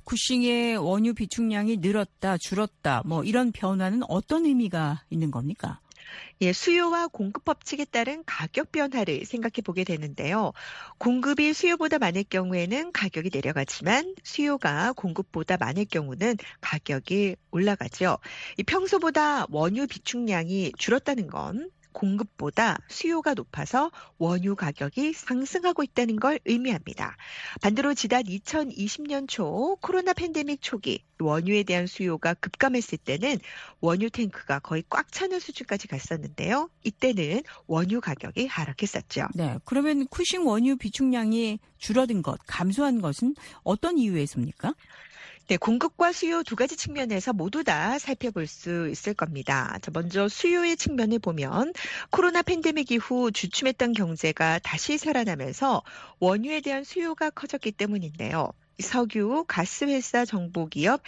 쿠싱의 원유 비축량이 늘었다, 줄었다, 뭐 이런 변화는 어떤 의미가 있는 겁니까? 예, 수요와 공급 법칙에 따른 가격 변화를 생각해 보게 되는데요. 공급이 수요보다 많을 경우에는 가격이 내려가지만 수요가 공급보다 많을 경우는 가격이 올라가죠. 이 평소보다 원유 비축량이 줄었다는 건 공급보다 수요가 높아서 원유 가격이 상승하고 있다는 걸 의미합니다. 반대로 지난 이천이십 년 초 코로나 팬데믹 초기 원유에 대한 수요가 급감했을 때는 원유 탱크가 거의 꽉 차는 수준까지 갔었는데요. 이때는 원유 가격이 하락했었죠. 네, 그러면 쿠싱 원유 비축량이 줄어든 것, 감소한 것은 어떤 이유에서입니까? 네, 공급과 수요 두 가지 측면에서 모두 다 살펴볼 수 있을 겁니다. 자, 먼저 수요의 측면을 보면 코로나 팬데믹 이후 주춤했던 경제가 다시 살아나면서 원유에 대한 수요가 커졌기 때문인데요. 석유, 가스 회사 정보기업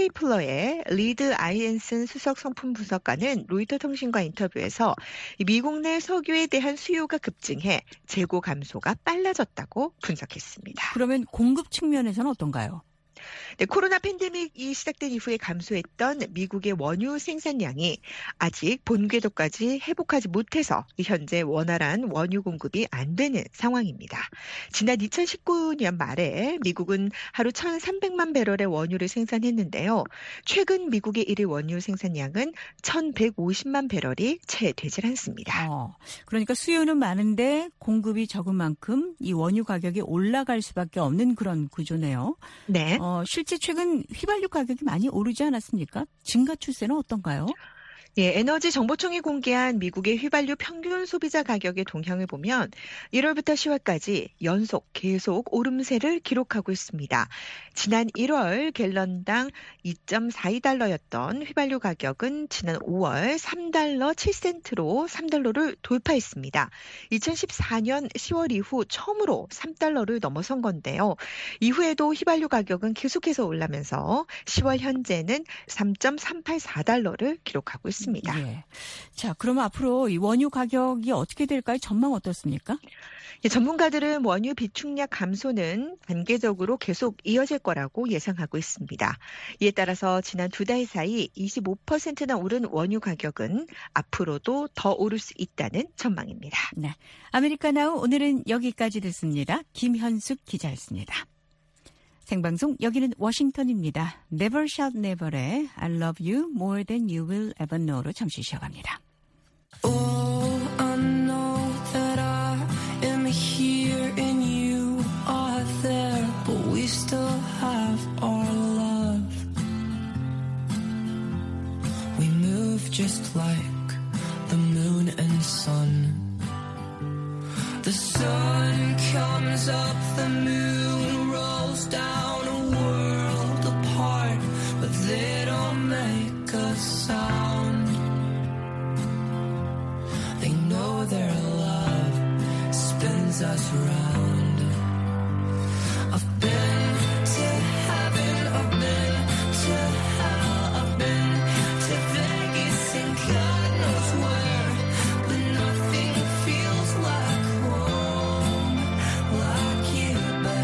케이플러의 리드 아이엔슨 수석 성품 분석가는 로이터 통신과 인터뷰에서 미국 내 석유에 대한 수요가 급증해 재고 감소가 빨라졌다고 분석했습니다. 그러면 공급 측면에서는 어떤가요? 네, 코로나 팬데믹이 시작된 이후에 감소했던 미국의 원유 생산량이 아직 본 궤도까지 회복하지 못해서 현재 원활한 원유 공급이 안 되는 상황입니다. 지난 이천십구 년 말에 미국은 하루 천삼백만 배럴의 원유를 생산했는데요. 최근 미국의 일일 원유 생산량은 천백오십만 배럴이 채 되질 않습니다. 어, 그러니까 수요는 많은데 공급이 적은 만큼 이 원유 가격이 올라갈 수밖에 없는 그런 구조네요. 네. 어, 실제 최근 휘발유 가격이 많이 오르지 않았습니까? 증가 추세는 어떤가요? 예, 에너지정보청이 공개한 미국의 휘발유 평균 소비자 가격의 동향을 보면 일월부터 시월까지 연속 계속 오름세를 기록하고 있습니다. 지난 일월 갤런당 이 점 사이 달러였던 휘발유 가격은 지난 오월 삼 달러 칠 센트로 삼 달러를 돌파했습니다. 이천십사 년 시월 이후 처음으로 삼 달러를 넘어선 건데요. 이후에도 휘발유 가격은 계속해서 올라면서 시월 현재는 삼 점 삼팔사 달러를 기록하고 있습니다. 예. 자, 그럼 앞으로 이 원유 가격이 어떻게 될까요? 전망 어떻습니까? 예, 전문가들은 원유 비축량 감소는 단계적으로 계속 이어질 거라고 예상하고 있습니다. 이에 따라서 지난 두 달 사이 이십오 퍼센트나 오른 원유 가격은 앞으로도 더 오를 수 있다는 전망입니다. 네, 아메리카나우 오늘은 여기까지 듣습니다. 김현숙 기자였습니다. 생방송 여기는 워싱턴입니다. Never Shout Never의 I Love You More Than You Will Ever Know로 잠시 쉬어갑니다. Oh, I know that I am here and you are there, but we still have our love. We move just like the moon and sun. The sun comes up, the moon rolls down, a world apart, but they don't make a sound. They know their love spins us round. I've been to heaven, I've been to hell, I've been to Vegas and God knows where, but nothing feels like home like you, baby.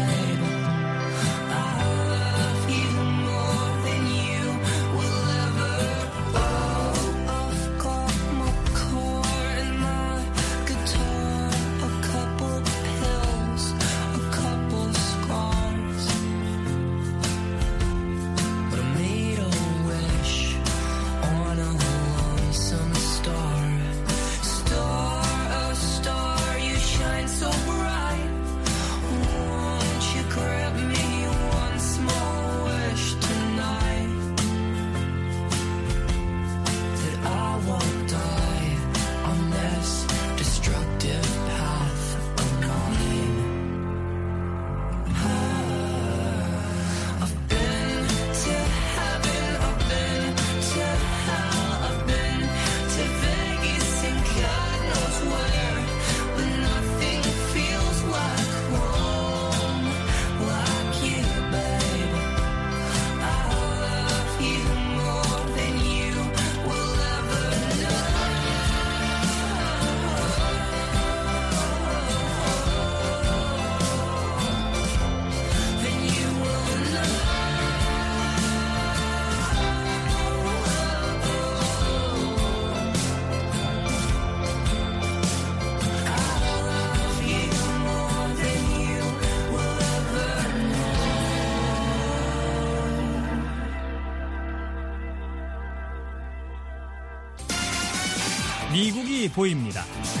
미국이 보입니다.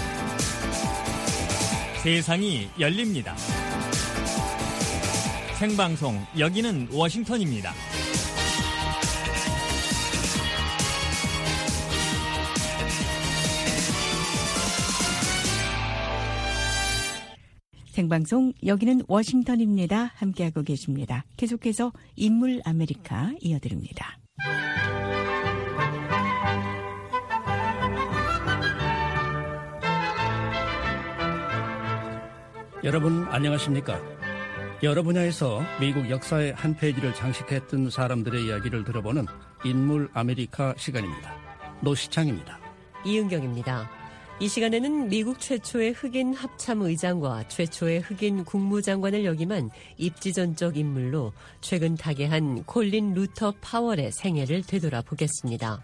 세상이 열립니다. 생방송, 여기는 워싱턴입니다. 생방송, 여기는 워싱턴입니다. 함께하고 계십니다. 계속해서 인물 아메리카 이어드립니다. 여러분 안녕하십니까? 여러 분야에서 미국 역사의 한 페이지를 장식했던 사람들의 이야기를 들어보는 인물 아메리카 시간입니다. 노시창입니다. 이은경입니다. 이 시간에는 미국 최초의 흑인 합참의장과 최초의 흑인 국무장관을 역임한 입지전적 인물로 최근 타계한 콜린 루터 파월의 생애를 되돌아보겠습니다.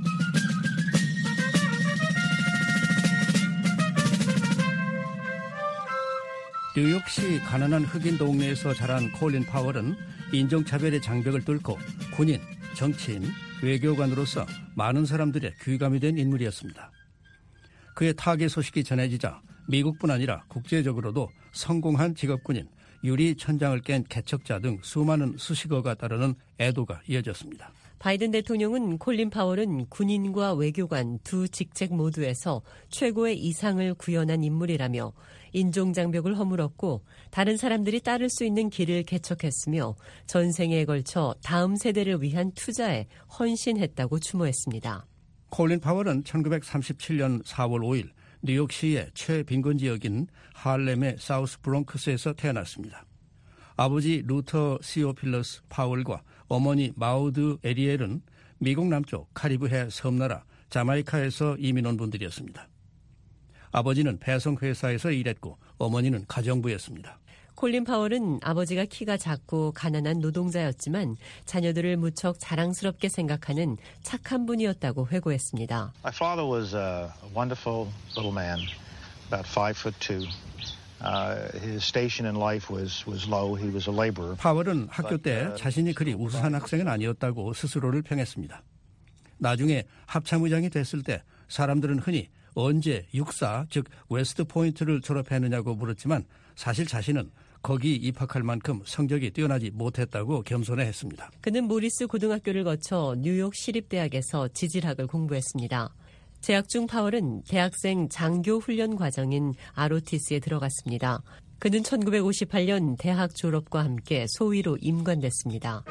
뉴욕시 가난한 흑인 동네에서 자란 콜린 파월은 인종차별의 장벽을 뚫고 군인, 정치인, 외교관으로서 많은 사람들의 귀감이 된 인물이었습니다. 그의 타계 소식이 전해지자 미국뿐 아니라 국제적으로도 성공한 직업군인, 유리천장을 깬 개척자 등 수많은 수식어가 따르는 애도가 이어졌습니다. 바이든 대통령은 콜린 파월은 군인과 외교관 두 직책 모두에서 최고의 이상을 구현한 인물이라며 인종장벽을 허물었고 다른 사람들이 따를 수 있는 길을 개척했으며 전생에 걸쳐 다음 세대를 위한 투자에 헌신했다고 추모했습니다. 콜린 파월은 천구백삼십칠년 사월 오일 뉴욕시의 최빈곤 지역인 할렘의 사우스 브롱크스에서 태어났습니다. 아버지 루터 시오필러스 파월과 어머니 마우드 에리엘은 미국 남쪽 카리브해 섬나라 자마이카에서 이민 온 분들이었습니다. 아버지는 배송회사에서 일했고 어머니는 가정부였습니다. 콜린 파월은 아버지가 키가 작고 가난한 노동자였지만 자녀들을 무척 자랑스럽게 생각하는 착한 분이었다고 회고했습니다. My father was a wonderful little man, about five foot two. Uh, his station in life was was low. He was a laborer. 파월은 학교 때 자신이 그리 우수한 학생은 아니었다고 스스로를 평했습니다. 나중에 합참의장이 됐을 때 사람들은 흔히 언제 육사, 즉 웨스트 포인트를 졸업했느냐고 물었지만 사실 자신은 거기 입학할 만큼 성적이 뛰어나지 못했다고 겸손해 했습니다. 그는 모리스 고등학교를 거쳐 뉴욕 시립대학에서 지질학을 공부했습니다. 재학 중 파월은 대학생 장교 훈련 과정인 알오티스에 들어갔습니다. 그는 천구백오십팔년 대학 졸업과 함께 소위로 임관됐습니다.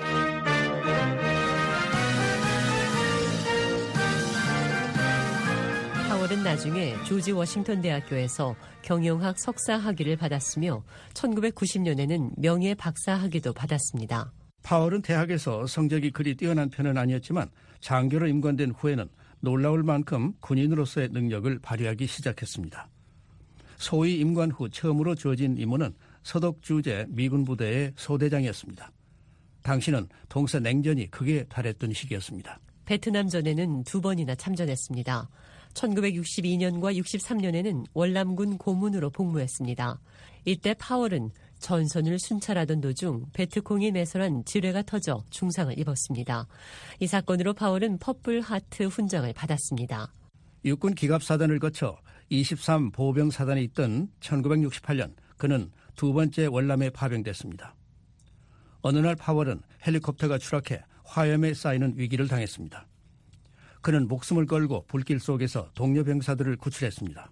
파월은 나중에 조지 워싱턴 대학교에서 경영학 석사 학위를 받았으며 천구백구십년에는 명예 박사 학위도 받았습니다. 파월은 대학에서 성적이 그리 뛰어난 편은 아니었지만 장교로 임관된 후에는 놀라울 만큼 군인으로서의 능력을 발휘하기 시작했습니다. 소위 임관 후 처음으로 주어진 임무는 서독 주재 미군 부대의 소대장이었습니다. 당시는 동서 냉전이 극에 달했던 시기였습니다. 베트남전에는 두 번이나 참전했습니다. 천구백육십이년과 육십삼년에는 월남군 고문으로 복무했습니다. 이때 파월은 전선을 순찰하던 도중 베트콩이 매설한 지뢰가 터져 중상을 입었습니다. 이 사건으로 파월은 퍼플 하트 훈장을 받았습니다. 육군 기갑사단을 거쳐 이십삼 보병사단에 있던 천구백육십팔년 그는 두 번째 월남에 파병됐습니다. 어느 날 파월은 헬리콥터가 추락해 화염에 쌓이는 위기를 당했습니다. 그는 목숨을 걸고 불길 속에서 동료 병사들을 구출했습니다.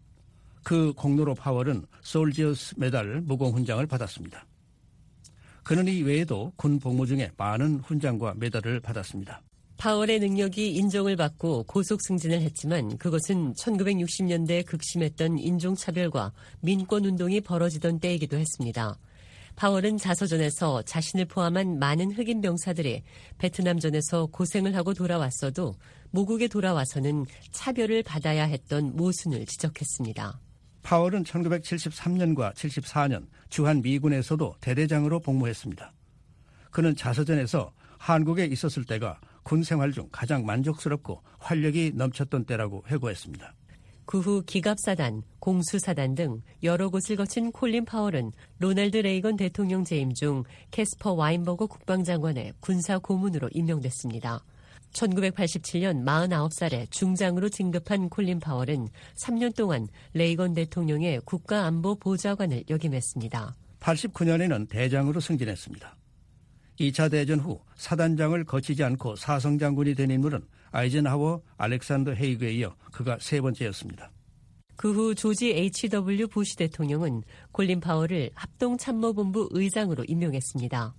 그 공로로 파월은 솔지어스 메달 무공훈장을 받았습니다. 그는 이 외에도 군 복무 중에 많은 훈장과 메달을 받았습니다. 파월의 능력이 인정을 받고 고속 승진을 했지만 그것은 천구백육십년대에 극심했던 인종차별과 민권운동이 벌어지던 때이기도 했습니다. 파월은 자서전에서 자신을 포함한 많은 흑인 병사들이 베트남전에서 고생을 하고 돌아왔어도 모국에 돌아와서는 차별을 받아야 했던 모순을 지적했습니다. 파월은 천구백칠십삼년과 칠십사년 주한 미군에서도 대대장으로 복무했습니다. 그는 자서전에서 한국에 있었을 때가 군 생활 중 가장 만족스럽고 활력이 넘쳤던 때라고 회고했습니다. 그 후 기갑사단, 공수사단 등 여러 곳을 거친 콜린 파월은 로널드 레이건 대통령 재임 중 캐스퍼 와인버거 국방장관의 군사 고문으로 임명됐습니다. 천구백팔십칠 년 마흔아홉 살에 중장으로 진급한 콜린 파월은 삼 년 동안 레이건 대통령의 국가안보보좌관을 역임했습니다. 팔십구 년에는 대장으로 승진했습니다. 이 차 대전 후 사단장을 거치지 않고 사성장군이 된 인물은 아이젠하워, 알렉산더 헤이그에 이어 그가 세 번째였습니다. 그 후 조지 에이치 더블유 부시 대통령은 콜린 파월을 합동참모본부 의장으로 임명했습니다.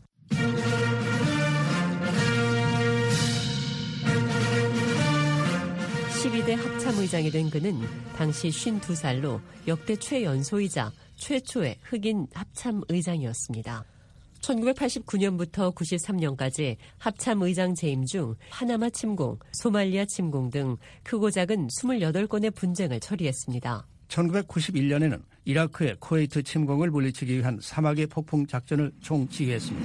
십이 대 합참의장이 된 그는 당시 쉰두 살로 역대 최연소이자 최초의 흑인 합참의장이었습니다. 천구백팔십구 년부터 구십삼 년까지 합참의장 재임 중 파나마 침공, 소말리아 침공 등 크고 작은 이십팔 건의 분쟁을 처리했습니다. 천구백구십일 년에는 이라크의 쿠웨이트 침공을 물리치기 위한 사막의 폭풍 작전을 총지휘했습니다.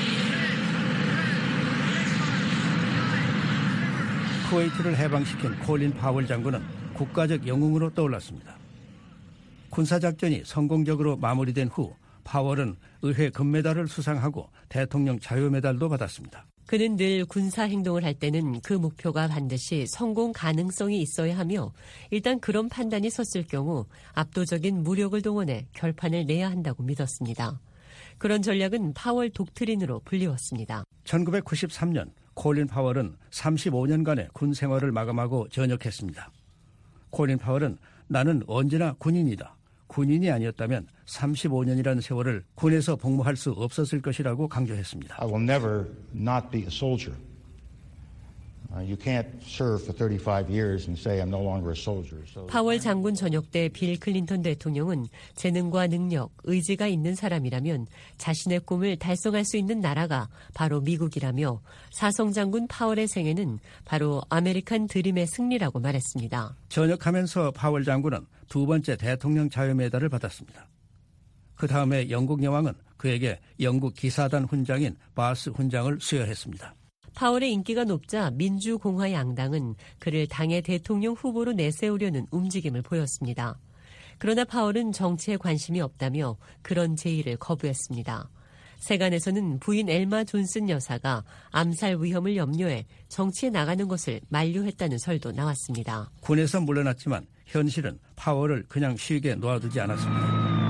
쿠웨이트를 해방시킨 콜린 파월 장군은 국가적 영웅으로 떠올랐습니다. 군사작전이 성공적으로 마무리된 후 파월은 의회 금메달을 수상하고 대통령 자유메달도 받았습니다. 그는 늘 군사행동을 할 때는 그 목표가 반드시 성공 가능성이 있어야 하며 일단 그런 판단이 섰을 경우 압도적인 무력을 동원해 결판을 내야 한다고 믿었습니다. 그런 전략은 파월 독트린으로 불리웠습니다. 천구백구십삼 년 콜린 파월은 삼십오 년간의 군 생활을 마감하고 전역했습니다. 콜린 파월은 나는 언제나 군인이다. 군인이 아니었다면 삼십오 년이라는 세월을 군에서 복무할 수 없었을 것이라고 강조했습니다. I will never not be a soldier. You can't serve for thirty-five years and say I'm no longer a soldier. So 파월 장군 전역 때 빌 클린턴 대통령은 재능과 능력, 의지가 있는 사람이라면 자신의 꿈을 달성할 수 있는 나라가 바로 미국이라며 사성 장군 파월의 생애는 바로 아메리칸 드림의 승리라고 말했습니다. 전역하면서 파월 장군은 두 번째 대통령 자유메달을 받았습니다. 그 다음에 영국 여왕은 그에게 영국 기사단 훈장인 바스 훈장을 수여했습니다. 파월의 인기가 높자 민주공화 양당은 그를 당의 대통령 후보로 내세우려는 움직임을 보였습니다. 그러나 파월은 정치에 관심이 없다며 그런 제의를 거부했습니다. 세간에서는 부인 엘마 존슨 여사가 암살 위험을 염려해 정치에 나가는 것을 만류했다는 설도 나왔습니다. 군에서 물러났지만 현실은 파월을 그냥 쉬게 놓아두지 않았습니다.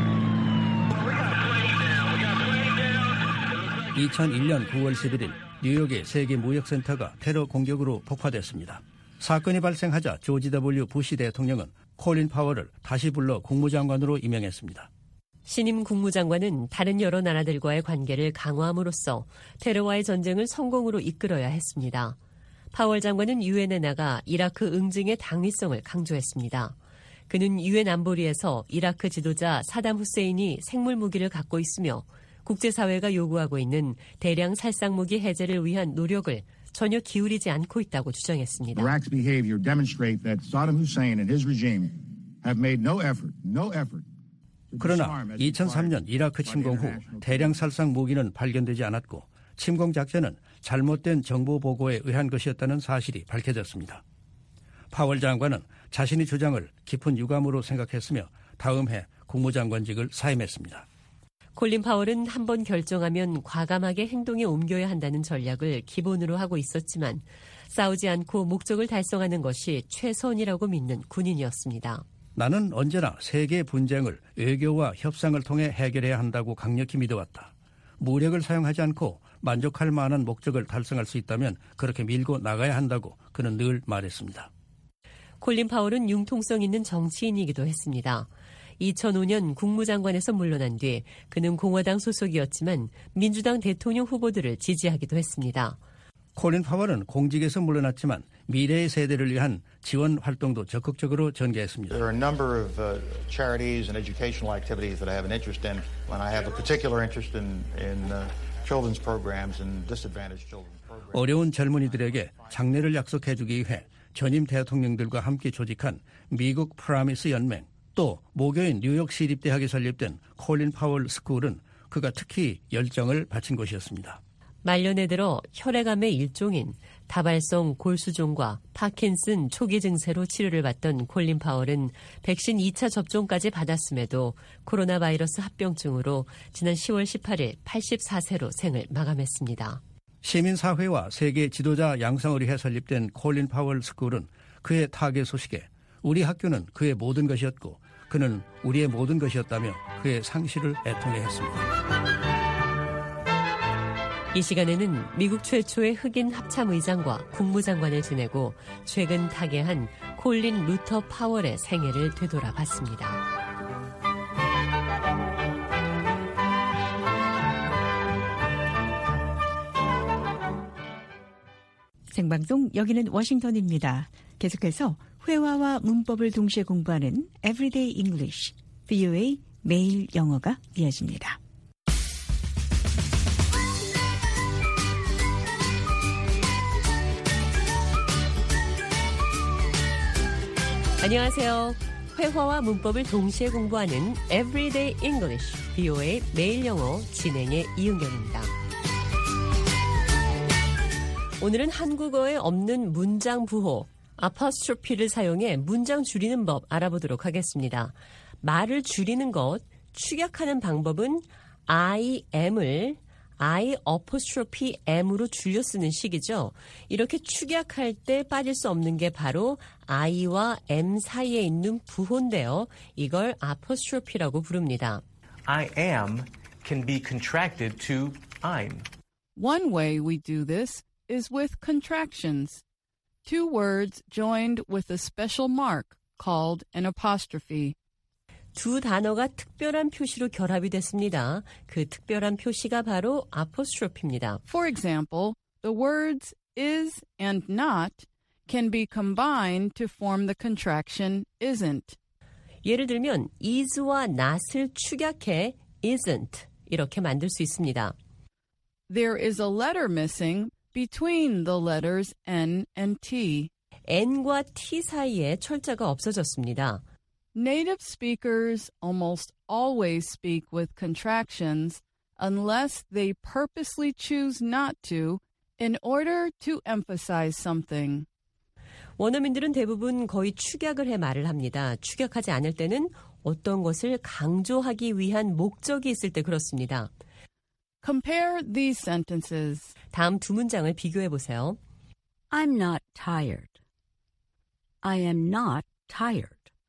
이천일 년 구월 십일일 뉴욕의 세계무역센터가 테러 공격으로 폭파됐습니다. 사건이 발생하자 조지 더블유 부시 대통령은 콜린 파월을 다시 불러 국무장관으로 임명했습니다. 신임 국무장관은 다른 여러 나라들과의 관계를 강화함으로써 테러와의 전쟁을 성공으로 이끌어야 했습니다. 파월 장관은 유엔에 나가 이라크 응징의 당위성을 강조했습니다. 그는 유엔 안보리에서 이라크 지도자 사담 후세인이 생물무기를 갖고 있으며 국제사회가 요구하고 있는 대량 살상무기 해제를 위한 노력을 전혀 기울이지 않고 있다고 주장했습니다. Iraq's behavior demonstrate that Saddam Hussein and his regime have made no effort, no effort. 그러나 이천삼 년 이라크 침공 후 대량 살상 무기는 발견되지 않았고 침공 작전은 잘못된 정보 보고에 의한 것이었다는 사실이 밝혀졌습니다. 파월 장관은 자신의 주장을 깊은 유감으로 생각했으며 다음 해 국무장관직을 사임했습니다. 콜린 파월은 한번 결정하면 과감하게 행동에 옮겨야 한다는 전략을 기본으로 하고 있었지만 싸우지 않고 목적을 달성하는 것이 최선이라고 믿는 군인이었습니다. 나는 언제나 세계 분쟁을 외교와 협상을 통해 해결해야 한다고 강력히 믿어왔다. 무력을 사용하지 않고 만족할 만한 목적을 달성할 수 있다면 그렇게 밀고 나가야 한다고 그는 늘 말했습니다. 콜린 파월은 융통성 있는 정치인이기도 했습니다. 이천오 년 국무장관에서 물러난 뒤 그는 공화당 소속이었지만 민주당 대통령 후보들을 지지하기도 했습니다. 콜린 파월은 공직에서 물러났지만 미래의 세대를 위한 지원 활동도 적극적으로 전개했습니다. There are a number of uh, charities and educational activities that I have an interest in. When I have a particular interest in, in uh, children's programs and disadvantaged children's programs. 어려운 젊은이들에게 장래를 약속해주기 위해 전임 대통령들과 함께 조직한 미국 프라미스 연맹, 또 모교인 뉴욕 시립대학에 설립된 콜린 파월 스쿨은 그가 특히 열정을 바친 곳이었습니다. 말년에 들어 혈액암의 일종인 다발성 골수종과 파킨슨 초기 증세로 치료를 받던 콜린 파월은 백신 이 차 접종까지 받았음에도 코로나 바이러스 합병증으로 지난 시월 십팔일 팔십사 세로 생을 마감했습니다. 시민사회와 세계 지도자 양성을 위해 설립된 콜린 파월 스쿨은 그의 타계 소식에 우리 학교는 그의 모든 것이었고 그는 우리의 모든 것이었다며 그의 상실을 애통해했습니다. 이 시간에는 미국 최초의 흑인 합참의장과 국무장관을 지내고 최근 타계한 콜린 루터 파월의 생애를 되돌아봤습니다. 생방송 여기는 워싱턴입니다. 계속해서 회화와 문법을 동시에 공부하는 Everyday English, 브이오에이 매일 영어가 이어집니다. 안녕하세요. 회화와 문법을 동시에 공부하는 Everyday English, 브이오에이 매일 영어 진행의 이은경입니다. 오늘은 한국어에 없는 문장 부호, apostrophe를 사용해 문장 줄이는 법 알아보도록 하겠습니다. 말을 줄이는 것, 축약하는 방법은 I am을 I apostrophe M으로 줄여 쓰는 식이죠. 이렇게 축약할 때 빠질 수 없는 게 바로 I와 M 사이에 있는 부호인데요. 이걸 apostrophe라고 부릅니다. I am can be contracted to I'm. One way we do this is with contractions. Two words joined with a special mark called an apostrophe. 두 단어가 특별한 표시로 결합이 됐습니다. 그 특별한 표시가 바로 apostrophe입니다. For example, the words is and not can be combined to form the contraction isn't. 예를 들면 is와 not을 축약해 isn't 이렇게 만들 수 있습니다. There is a letter missing between the letters N and T. N과 T 사이에 철자가 없어졌습니다. Native speakers almost always speak with contractions unless they purposely choose not to in order to emphasize something. 원어민들은 대부분 거의 축약을 해 말을 합니다. 축약하지 않을 때는 어떤 것을 강조하기 위한 목적이 있을 때 그렇습니다. Compare these sentences. 다음 두 문장을 비교해 보세요. I'm not tired. I am not tired.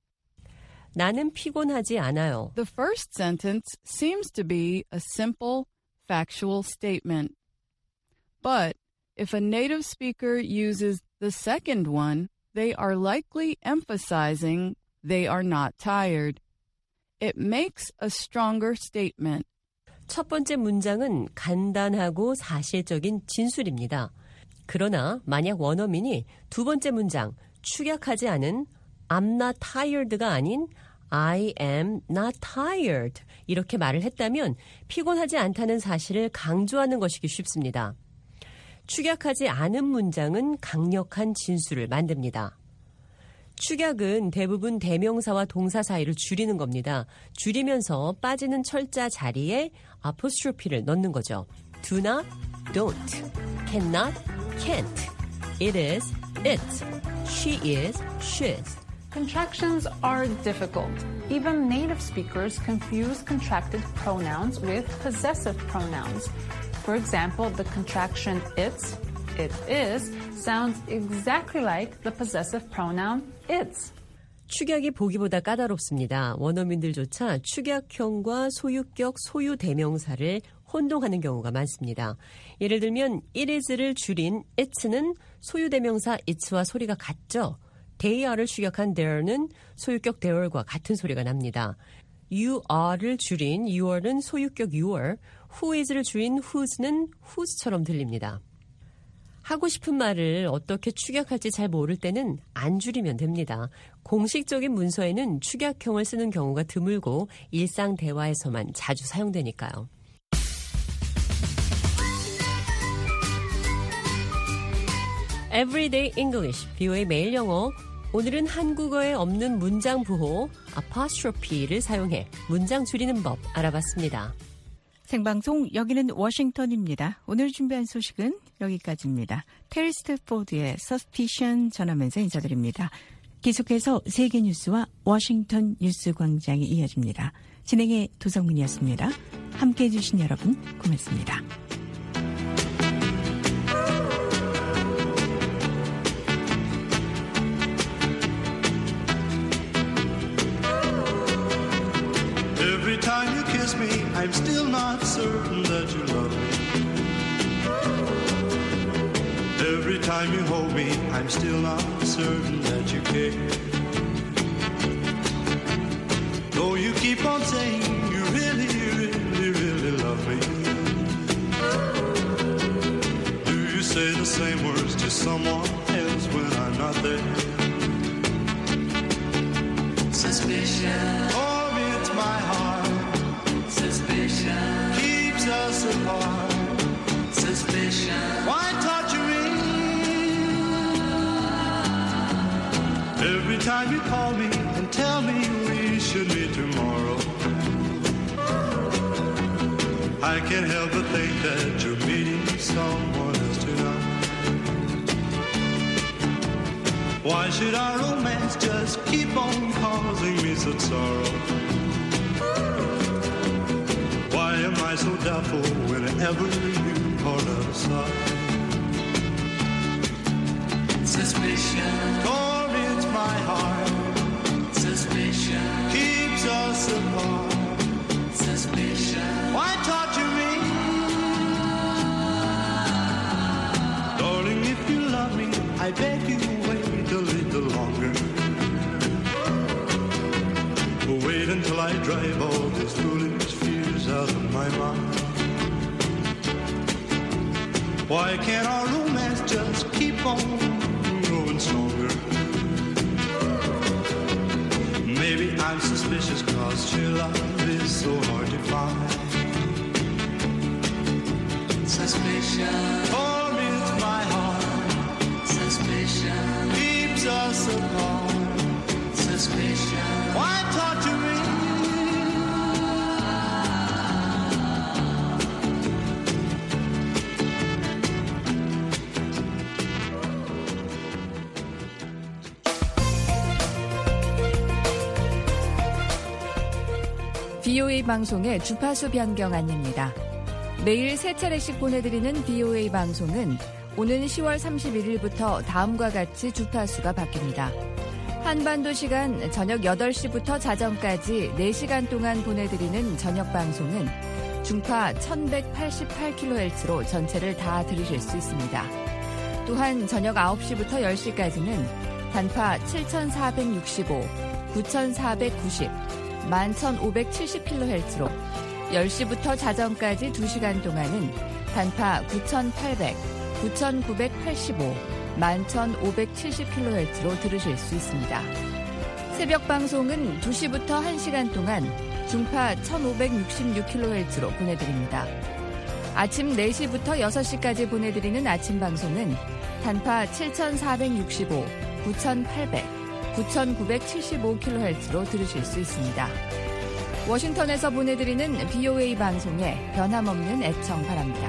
나는 피곤하지 않아요. The first sentence seems to be a simple, factual statement. But if a native speaker uses the second one, they are likely emphasizing they are not tired. It makes a stronger statement. 첫 번째 문장은 간단하고 사실적인 진술입니다. 그러나 만약 원어민이 두 번째 문장, 축약하지 않은 I'm not tired가 아닌 I am not tired 이렇게 말을 했다면 피곤하지 않다는 사실을 강조하는 것이기 쉽습니다. 축약하지 않은 문장은 강력한 진술을 만듭니다. 축약은 대부분 대명사와 동사 사이를 줄이는 겁니다. 줄이면서 빠지는 철자 자리에 apostrophe를 넣는 거죠. Do not, don't, cannot, can't, it is, it, she is, she's. Contractions are difficult. Even native speakers confuse contracted pronouns with possessive pronouns. For example, the contraction it's, it is, sounds exactly like the possessive pronoun it's. 축약이 보기보다 까다롭습니다. 원어민들조차 축약형과 소유격, 소유 대명사를 혼동하는 경우가 많습니다. 예를 들면 it is를 줄인 it는 소유 대명사 it와 소리가 같죠. they are를 축약한 there는 소유격 there과 같은 소리가 납니다. you are를 줄인 you는 소유격 your, who is를 줄인 whose는 whose처럼 들립니다. 하고 싶은 말을 어떻게 축약할지 잘 모를 때는 안 줄이면 됩니다. 공식적인 문서에는 축약형을 쓰는 경우가 드물고 일상 대화에서만 자주 사용되니까요. Everyday English, 브이오에이 매일 영어. 오늘은 한국어에 없는 문장 부호 apostrophe를 사용해 문장 줄이는 법 알아봤습니다. 생방송 여기는 워싱턴입니다. 오늘 준비한 소식은 여기까지입니다. 테리 스태포드의 Suspicion 전하면서 인사드립니다. 계속해서 세계 뉴스와 워싱턴 뉴스 광장이 이어집니다. 진행의 도성민이었습니다. 함께해 주신 여러분 고맙습니다. Every time you hold me, I'm still not certain that you care. Though you keep on saying you really, really, really love me. Do you say the same words to someone else when I'm not there? Suspicion torments my heart. Suspicion keeps us apart. Suspicion, why torture me? Every time you call me and tell me we should meet tomorrow, I can't help but think that you're meeting someone else tonight. Why should our romance just keep on causing me such sorrow? Why am I so doubtful whenever you call us up? Suspicion torments my heart. Suspicion keeps us apart. Suspicion, why torture me? Darling, if you love me, I beg you wait a little longer. Wait until I drive all these foolish fears out of my mind. Why can't our romance just keep on growing stronger? Maybe I'm suspicious cause true love is so hard to find. Suspicion torments my heart. Suspicion keeps us apart. Suspicion, why torture me? 비오에이 방송의 주파수 변경 안내입니다. 매일 세 차례씩 보내드리는 비오에이 방송은 오는 시월 삼십일일부터 다음과 같이 주파수가 바뀝니다. 한반도 시간 저녁 여덟 시부터 자정까지 네 시간 동안 보내드리는 저녁 방송은 중파 천백팔십팔 킬로헤르츠로 전체를 다 들으실 수 있습니다. 또한 저녁 아홉 시부터 열 시까지는 단파 칠천사백육십오, 구천사백구십, 만 천오백칠십 킬로헤르츠로 열 시부터 자정까지 두 시간 동안은 단파 구천팔백, 구천구백팔십오, 만 천오백칠십 킬로헤르츠로 들으실 수 있습니다. 새벽 방송은 두 시부터 한 시간 동안 중파 천오백육십육 킬로헤르츠로 보내드립니다. 아침 네 시부터 여섯 시까지 보내드리는 아침 방송은 단파 칠천사백육십오, 구천팔백, 구천구백칠십오 킬로헤르츠로 들으실 수 있습니다. 워싱턴에서 보내드리는 비오에이 방송에 변함없는 애청 바랍니다.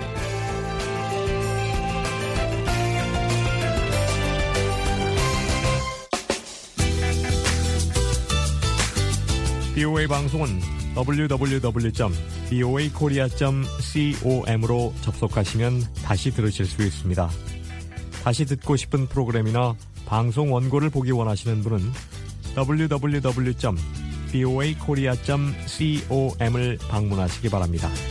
비오에이 방송은 더블유 더블유 더블유 점 비오에이 코리아 점 com으로 접속하시면 다시 들으실 수 있습니다. 다시 듣고 싶은 프로그램이나 방송 원고를 보기 원하시는 분은 더블유 더블유 더블유 점 비오에이 코리아 점 com을 방문하시기 바랍니다.